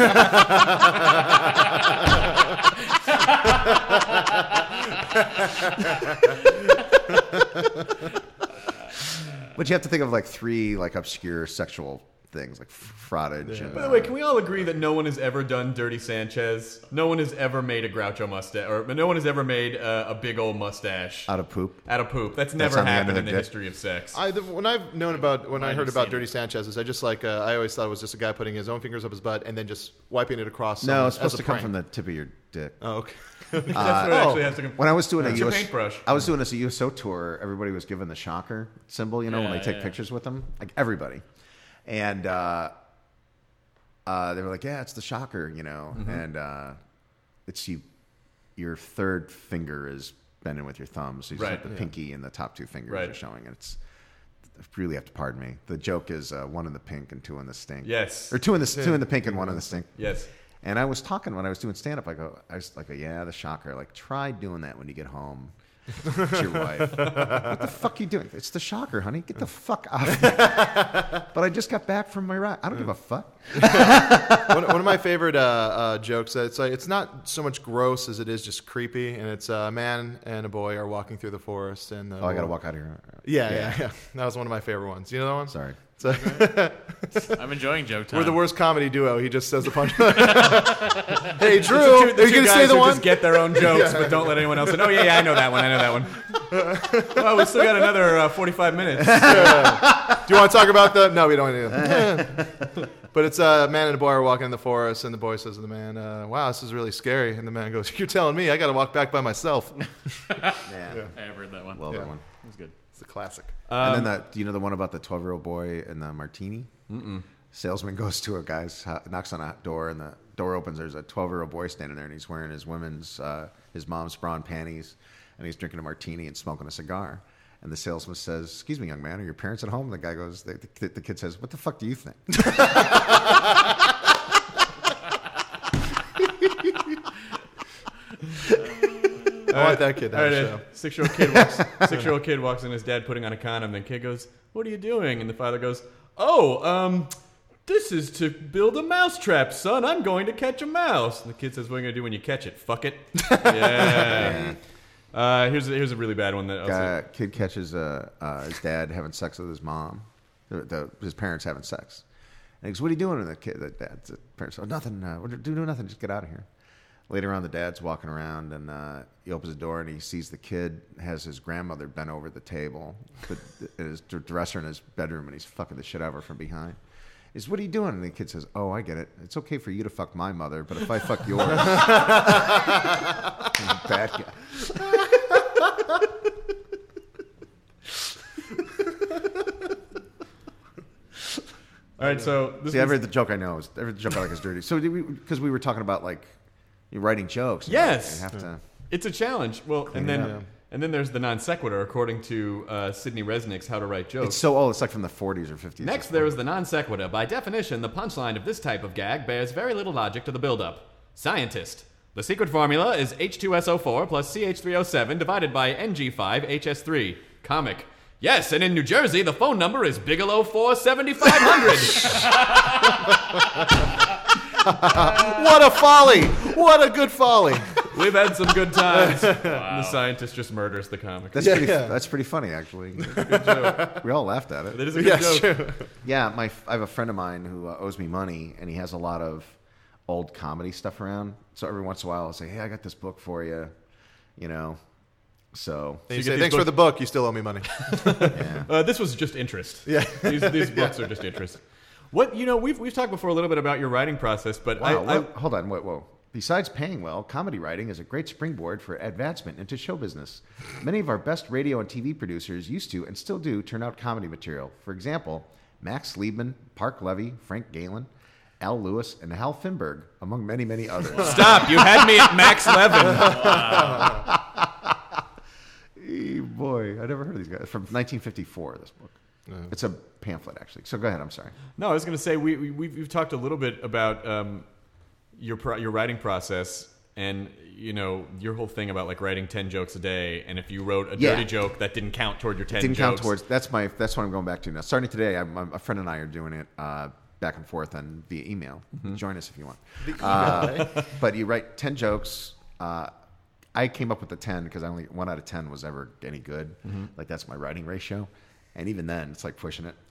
But you have to think of like three like obscure sexual things like frottage. And, By the way, can we all agree that no one has ever done Dirty Sanchez? No one has ever made a Groucho mustache, or no one has ever made a big old mustache out of poop. Out of poop. That's never on the end happened of in the the dick. history of sex. When I heard about seen Dirty it. Sanchez, I just like I always thought it was just a guy putting his own fingers up his butt and then just wiping it across. No, someone it's supposed as a to come prank. from the tip of your dick. Oh, okay. That's what it actually has to come. When I was doing It's a a paintbrush. I was doing this USO tour. Everybody was given the shocker symbol, when they take pictures with them, like everybody, and they were like, "Yeah, it's the shocker," and it's your third finger is bending with your thumb, so you just have the pinky and the top two fingers are showing, and it's. You really have to pardon me. The joke is one in the pink and two in the stink. Yes. Or two in the pink and one in the stink. Yes. And I was talking when I was doing stand-up. I was like, "Yeah, the shocker. Like, try doing that when you get home to your wife. What the fuck are you doing? It's the shocker, honey. Get the fuck out of here." But I just got back from my ride. I don't give a fuck. One of my favorite jokes. It's not so much gross as it is just creepy. And it's a man and a boy are walking through the forest. And I got to walk out of here. Yeah. That was one of my favorite ones. You know that one? Sorry. I'm enjoying joke time. We're the worst comedy duo. He just says a punchline. Hey, Drew, are you going to say the one? Just get their own jokes, but don't let anyone else in. Oh, yeah, I know that one. Well, we still got another 45 minutes. Do you want to talk about the? No, we don't need to. But it's a man and a boy are walking in the forest, and the boy says to the man, "Wow, this is really scary." And the man goes, "You're telling me I got to walk back by myself." Yeah. I have heard that one. Love that one. It was good. It's a classic. And then do you know the one about the 12-year-old boy and the martini? Mm-mm. Salesman goes to a guy's knocks on a door, and the door opens. There's a 12-year-old boy standing there, and he's wearing his mom's bra and panties, and he's drinking a martini and smoking a cigar. And the salesman says, "Excuse me, young man, are your parents at home?" And the guy goes, the kid says, "What the fuck do you think?" I want that kid to have a show. 6-year-old kid walks in, his dad putting on a condom. The kid goes, "What are you doing?" And the father goes, "Oh, this is to build a mousetrap, son. I'm going to catch a mouse." And the kid says, "What are you going to do when you catch it? Fuck it." Yeah. Here's a really bad one. Kid catches his dad having sex with his mom. His parents having sex. And he goes, "What are you doing?" And the parents go, "Nothing. We're doing nothing. Just get out of here." Later on, the dad's walking around, and he opens the door, and he sees the kid has his grandmother bent over the table, his dresser in his bedroom, and he's fucking the shit out of her from behind. He says, "What are you doing?" And the kid says, "Oh, I get it. It's okay for you to fuck my mother, but if I fuck yours..." Bad guy. All right, so every joke I know every joke I like is dirty. So because we were talking about like you're writing jokes. Yes. You have to. It's a challenge. Well, and then there's the non sequitur, according to Sidney Resnick's How to Write Jokes. It's so old. It's like from the 40s or 50s. Next, there is the non sequitur. By definition, the punchline of this type of gag bears very little logic to the build-up. Scientist. The secret formula is H2SO4 plus CH3O7 divided by NG5HS3. Comic. Yes, and in New Jersey, the phone number is Bigelow 47500. What a folly! What a good folly! We've had some good times. The scientist just murders the comic. That's pretty funny, actually. Good joke. We all laughed at it. That is a good joke. True. Yeah, I have a friend of mine who owes me money, and he has a lot of old comedy stuff around. So every once in a while, I'll say, "Hey, I got this book for you," you know. So And you So you say, get thanks these for the book. You still owe me money. yeah. This was just interest. Yeah. These books are just interest. What we've talked before a little bit about your writing process, but Wow, hold on, whoa. Besides paying well, comedy writing is a great springboard for advancement into show business. Many of our best radio and TV producers used to and still do turn out comedy material. For example, Max Liebman, Park Levy, Frank Galen, Al Lewis, and Hal Finberg, among many, many others. Stop! You had me at Max Levin. Hey, boy, I never heard of these guys. From 1954, this book. It's a pamphlet, actually. So go ahead, I'm sorry. No, I was going to say we've talked a little bit about your writing process and your whole thing about like writing 10 jokes a day, and if you wrote a dirty joke that didn't count toward your 10 Didn't jokes. count towards. That's what I'm going back to now. Starting today, a friend and I are doing it back and forth and via email. Join us if you want. But you write 10 jokes. I came up with the 10 because only 1 out of 10 was ever any good. Like that's my writing ratio, and even then, it's like pushing it.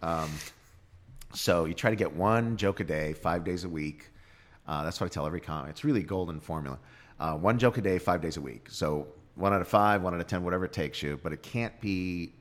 So you try to get 1 joke a day, 5 days a week. That's what I tell every comic. It's really golden formula. 1 joke a day, 5 days a week. So 1 out of 5, 1 out of 10, whatever it takes you. But it can't be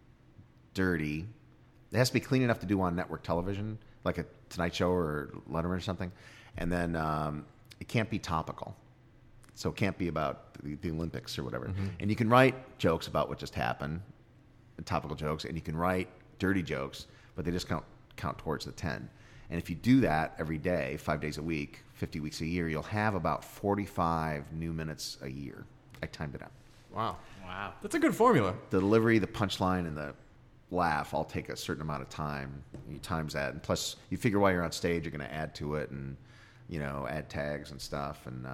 dirty. It has to be clean enough to do on network television, like a Tonight Show or Letterman or something. And then it can't be topical. So it can't be about the Olympics or whatever. And you can write jokes about what just happened, topical jokes, and you can write dirty jokes, but they just count towards the 10. And if you do that every day, 5 days a week, 50 weeks a year, you'll have about 45 new minutes a year. I timed it out. Wow. That's a good formula. The delivery, the punchline, and the laugh all take a certain amount of time. You times that, and plus you figure while you're on stage, you're going to add to it, and add tags and stuff, and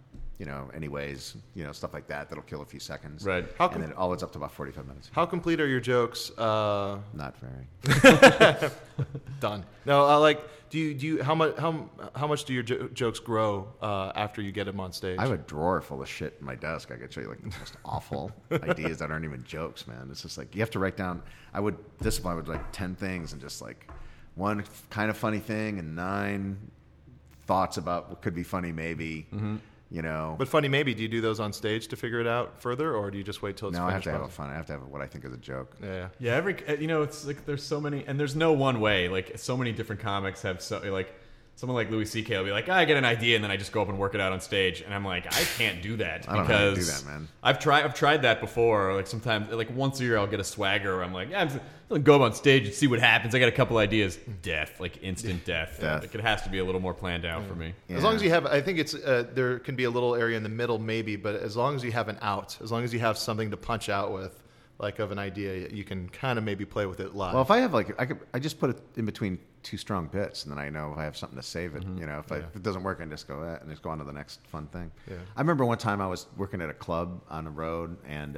anyways, stuff like that. That'll kill a few seconds. Right. And then all adds up to about 45 minutes. How complete are your jokes? Not very. Done. No, do you how much do your jokes grow after you get them on stage? I have a drawer full of shit in my desk. I could show you like the most awful ideas that aren't even jokes, man. It's just like you have to write down. I would like 10 things and just like 1 kind of funny thing and 9 thoughts about what could be funny maybe. But funny maybe. Do you do those on stage to figure it out further, or do you just wait till it's No, I have finished? to have fun. I have to have what I think is a joke. Yeah. Yeah, it's like there's so many, and there's no one way. Like so many different comics have someone like Louis C.K. will be like, I get an idea and then I just go up and work it out on stage, and I'm like, I can't do that I don't know how to because do that, man. I've tried that before. Like sometimes, like once a year, I'll get a swagger where I'm like, I'm gonna go up on stage and see what happens. I got a couple ideas. Death, like instant death. Like it has to be a little more planned out for me. Yeah. As long as you have, I think it's there can be a little area in the middle maybe, but as long as you have an out, as long as you have something to punch out with, like of an idea, you can kind of maybe play with it live. Well, if I have I just put it in between 2 strong bits, and then I know if I have something to save it. If it doesn't work, I just go and just go on to the next fun thing. Yeah. I remember one time I was working at a club on the road, and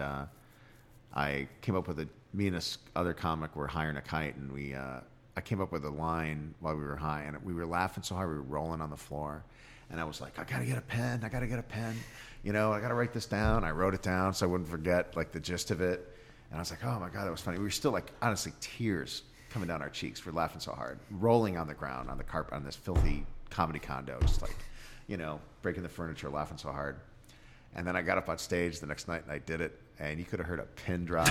I came up with me and this other comic were hiring a kite, and I came up with a line while we were high, and we were laughing so hard we were rolling on the floor, and I was like, I gotta get a pen, I gotta write this down. I wrote it down so I wouldn't forget like the gist of it. And I was like, oh my God, that was funny. We were still like, honestly, tears coming down our cheeks. We're laughing so hard, rolling on the ground, on the carpet, on this filthy comedy condo, just like, breaking the furniture, laughing so hard. And then I got up on stage the next night and I did it, and you could have heard a pin drop.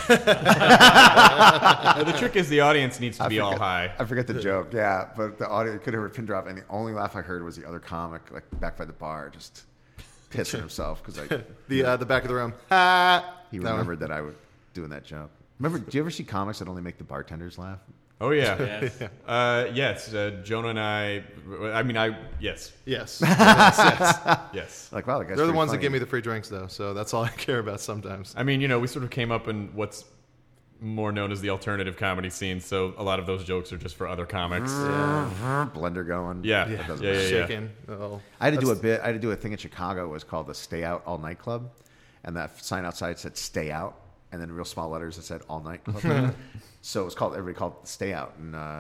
The trick is the audience needs to be all high. I forget the joke, yeah, but the audience could have heard a pin drop, and the only laugh I heard was the other comic, like back by the bar, just pissing himself because the back of the room. he remembered that I was doing that joke. Remember, do you ever see comics that only make the bartenders laugh? Oh yeah. Yes. Yes. Jonah and I. Yes. Yes. Yes. Like, wow, the guy's They're the pretty ones funny. that give me the free drinks, though, so that's all I care about sometimes. I mean, we sort of came up in what's more known as the alternative comedy scene, so a lot of those jokes are just for other comics. blender going. Yeah. That doesn't Yeah. matter. Shaking. Oh. I had to do a bit. I had to do a thing in Chicago. It was called the Stay Out All Night Club, and that sign outside said "Stay Out," and then real small letters that said "All Night Club." So it was called. Everybody called it Stay Out, and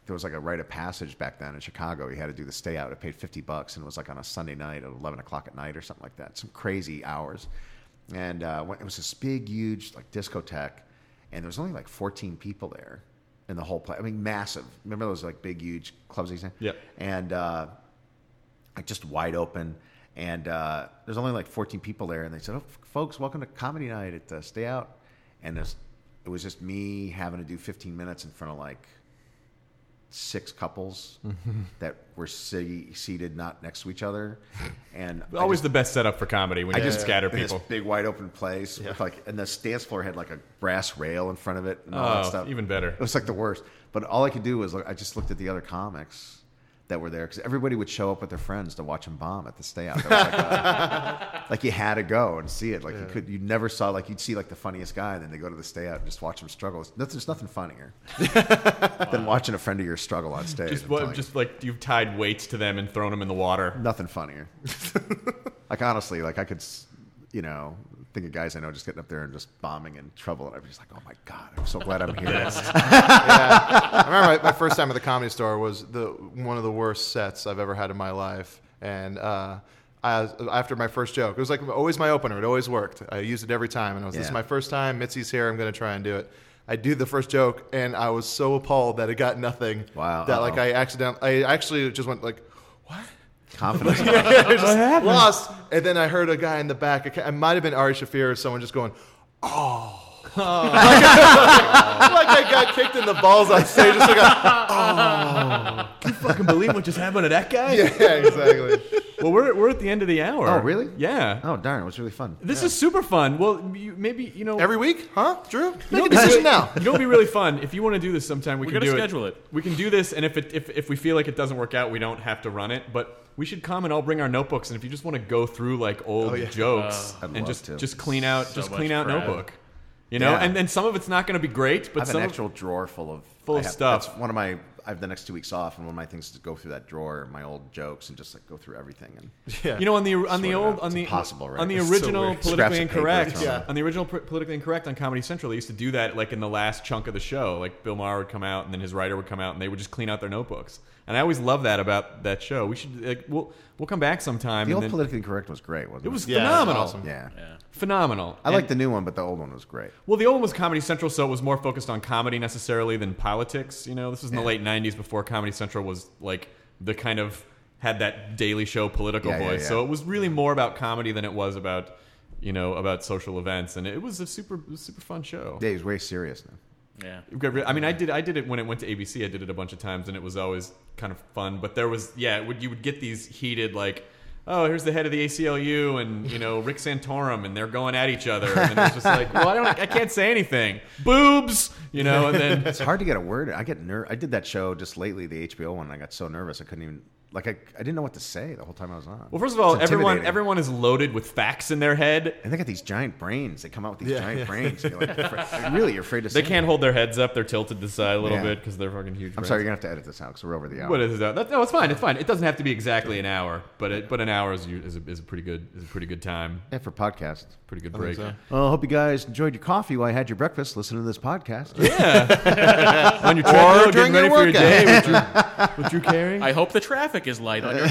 there was like a rite of passage back then in Chicago. You had to do the stay out. I paid $50, and it was like on a Sunday night at 11 o'clock at night or something like that. Some crazy hours, and it was this big, huge like discotheque, and there was only like 14 people there in the whole place. I mean, massive. Remember those like big, huge clubs? Yeah. And like just wide open. And there's only like 14 people there, and they said, "Oh, folks, welcome to comedy night at Stay Out." And it was just me having to do 15 minutes in front of like 6 couples that were seated not next to each other, and Always the best setup for comedy when you just scatter in this people. big wide open place with like, and the dance floor had like a brass rail in front of it and all that stuff. Even better. It was like the worst. But all I could do was I just looked at the other comics that were there, because everybody would show up with their friends to watch them bomb at the Stay Out. That was like, like you had to go and see it. Like you never saw, like you'd see like the funniest guy, and then they go to the Stay Out and just watch them struggle. There's nothing funnier than watching a friend of yours struggle on stage. Just like you've tied weights to them and thrown them in the water. Nothing funnier. Like honestly, like I could, think of guys I know just getting up there and just bombing in trouble, and I'm just like, oh my God, I'm so glad I'm here. I remember my first time at the Comedy Store was one of the worst sets I've ever had in my life. And after my first joke, it was like always my opener. It always worked. I used it every time. And this is my first time. Mitzi's here. I'm going to try and do it. I do the first joke, and I was so appalled that it got nothing. Wow. That like I actually just went like, what? Confidence. I just lost. And then I heard a guy in the back. It might have been Ari Shaffir or someone just going, oh. Like I got kicked in the balls on stage. Just like, Can you fucking believe what just happened to that guy? yeah, exactly. Well, we're at the end of the hour. Oh, really? Yeah. Oh, darn, it was really fun. This is super fun. Well, maybe Every week, huh, Drew? Make a decision now. You know, it'd be really fun if you want to do this sometime. We can gotta do schedule it. We can do this, and if we feel like it doesn't work out, we don't have to run it. But we should come and all bring our notebooks, and if you just want to go through like old jokes I'd and love to. just clean out So much crap. notebook. You know, Yeah. and some of it's not going to be great, but I have some an actual drawer full of stuff. That's one of my. I have the next 2 weeks off, and one of my things is to go through that drawer, my old jokes, and just like go through everything. And you know, on the impossible, right? on the It's so original weird. politically Scraps of paper incorrect, thrown out. on the original politically incorrect on Comedy Central, they used to do that like in the last chunk of the show. Like Bill Maher would come out, and then his writer would come out, and they would just clean out their notebooks. And I always love that about that show. We should we'll come back sometime. The and old then, politically incorrect was great, wasn't it? it was Yeah, phenomenal. awesome. Yeah. Phenomenal. I like the new one, but the old one was great. Well, the old one was Comedy Central, so it was more focused on comedy necessarily than politics. You know, this was in the late '90s before Comedy Central was like the kind of had that Daily Show political voice. Yeah. So it was really more about comedy than it was about about social events, and it was a super fun show. Yeah, he's way serious now. Yeah. I mean, I did it when it went to ABC. I did it a bunch of times, and it was always kind of fun. But there was, you would get these heated like, oh, here's the head of the ACLU and Rick Santorum, and they're going at each other, and then it's just like, well, I can't say anything, boobs, and then It's hard to get a word. I get I did that show just lately, the HBO one. And I got so nervous I couldn't even I didn't know what to say the whole time I was on. well, first of all, It's intimidating. everyone is loaded with facts in their head. And they got these giant brains. They come out with these giant brains. And you're like, really, you're afraid to say They can't hold their heads up. They're tilted to the side a little Yeah. bit because they're fucking huge. I'm sorry, you're going to have to edit this out because we're over the hour. What is that? No, it's fine. It's fine. It doesn't have to be exactly an hour, but an hour is a pretty good time. Yeah, for podcasts. Pretty good break. so. Well, I hope you guys enjoyed your coffee while you had your breakfast listening to this podcast. Yeah. On your treadmill, during getting ready your for your day with Drew Carey. I hope the traffic is light on your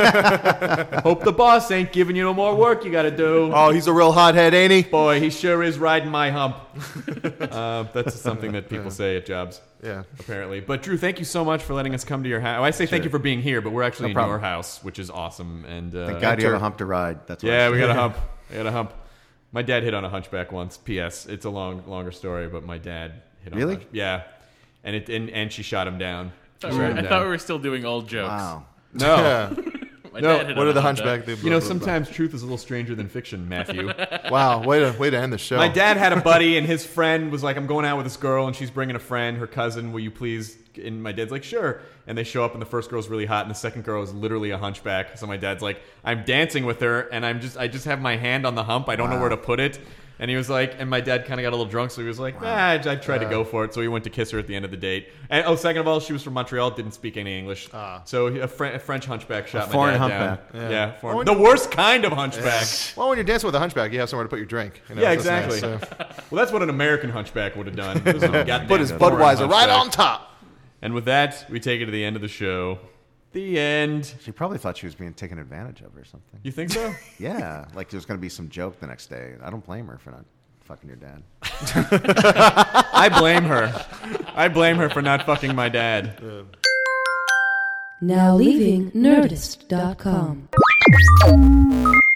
Hope the boss ain't giving you no more work you got to do. Oh, he's a real hothead, ain't he? Boy, he sure is riding my hump. That's something that people say at jobs. Yeah. Apparently. But Drew, thank you so much for letting us come to your house. I say thank you for being here, but we're actually No in problem. your house, which is awesome. And Thank God you have a hump to ride. That's what yeah, I we got a hump. We got a hump. My dad hit on a hunchback once. P.S. It's a longer story, but my dad hit on. Really? Yeah, and she shot him down. I thought we were still doing old jokes. Wow. No. Yeah. My dad hit What on did the a hunchback do? Sometimes truth is a little stranger than fiction, Matthew. Wow, way to end the show. My dad had a buddy, and his friend was like, I'm going out with this girl, and she's bringing a friend, her cousin. Will you please? And my dad's like, sure. And they show up, and the first girl's really hot, and the second girl is literally a hunchback. So my dad's like, I'm dancing with her, and I just have my hand on the hump. I don't know where to put it. And he was like, and my dad kind of got a little drunk, so he was like, I tried to go for it. So he went to kiss her at the end of the date. And second of all, she was from Montreal, didn't speak any English. So a French hunchback shot my foreign dad humpback. down. Yeah, foreign. The worst kind of hunchback. Well, when you're dancing with a hunchback, you have somewhere to put your drink. Yeah, so that's exactly. nice, so. Well, that's what an American hunchback would have done. It was a goddamn Put his foreign Budweiser right hunchback. on top. And with that, we take it to the end of the show. The end. She probably thought she was being taken advantage of or something. You think so? Yeah, like there's going to be some joke the next day. I don't blame her for not fucking your dad. I blame her. I blame her for not fucking my dad. Now leaving Nerdist.com.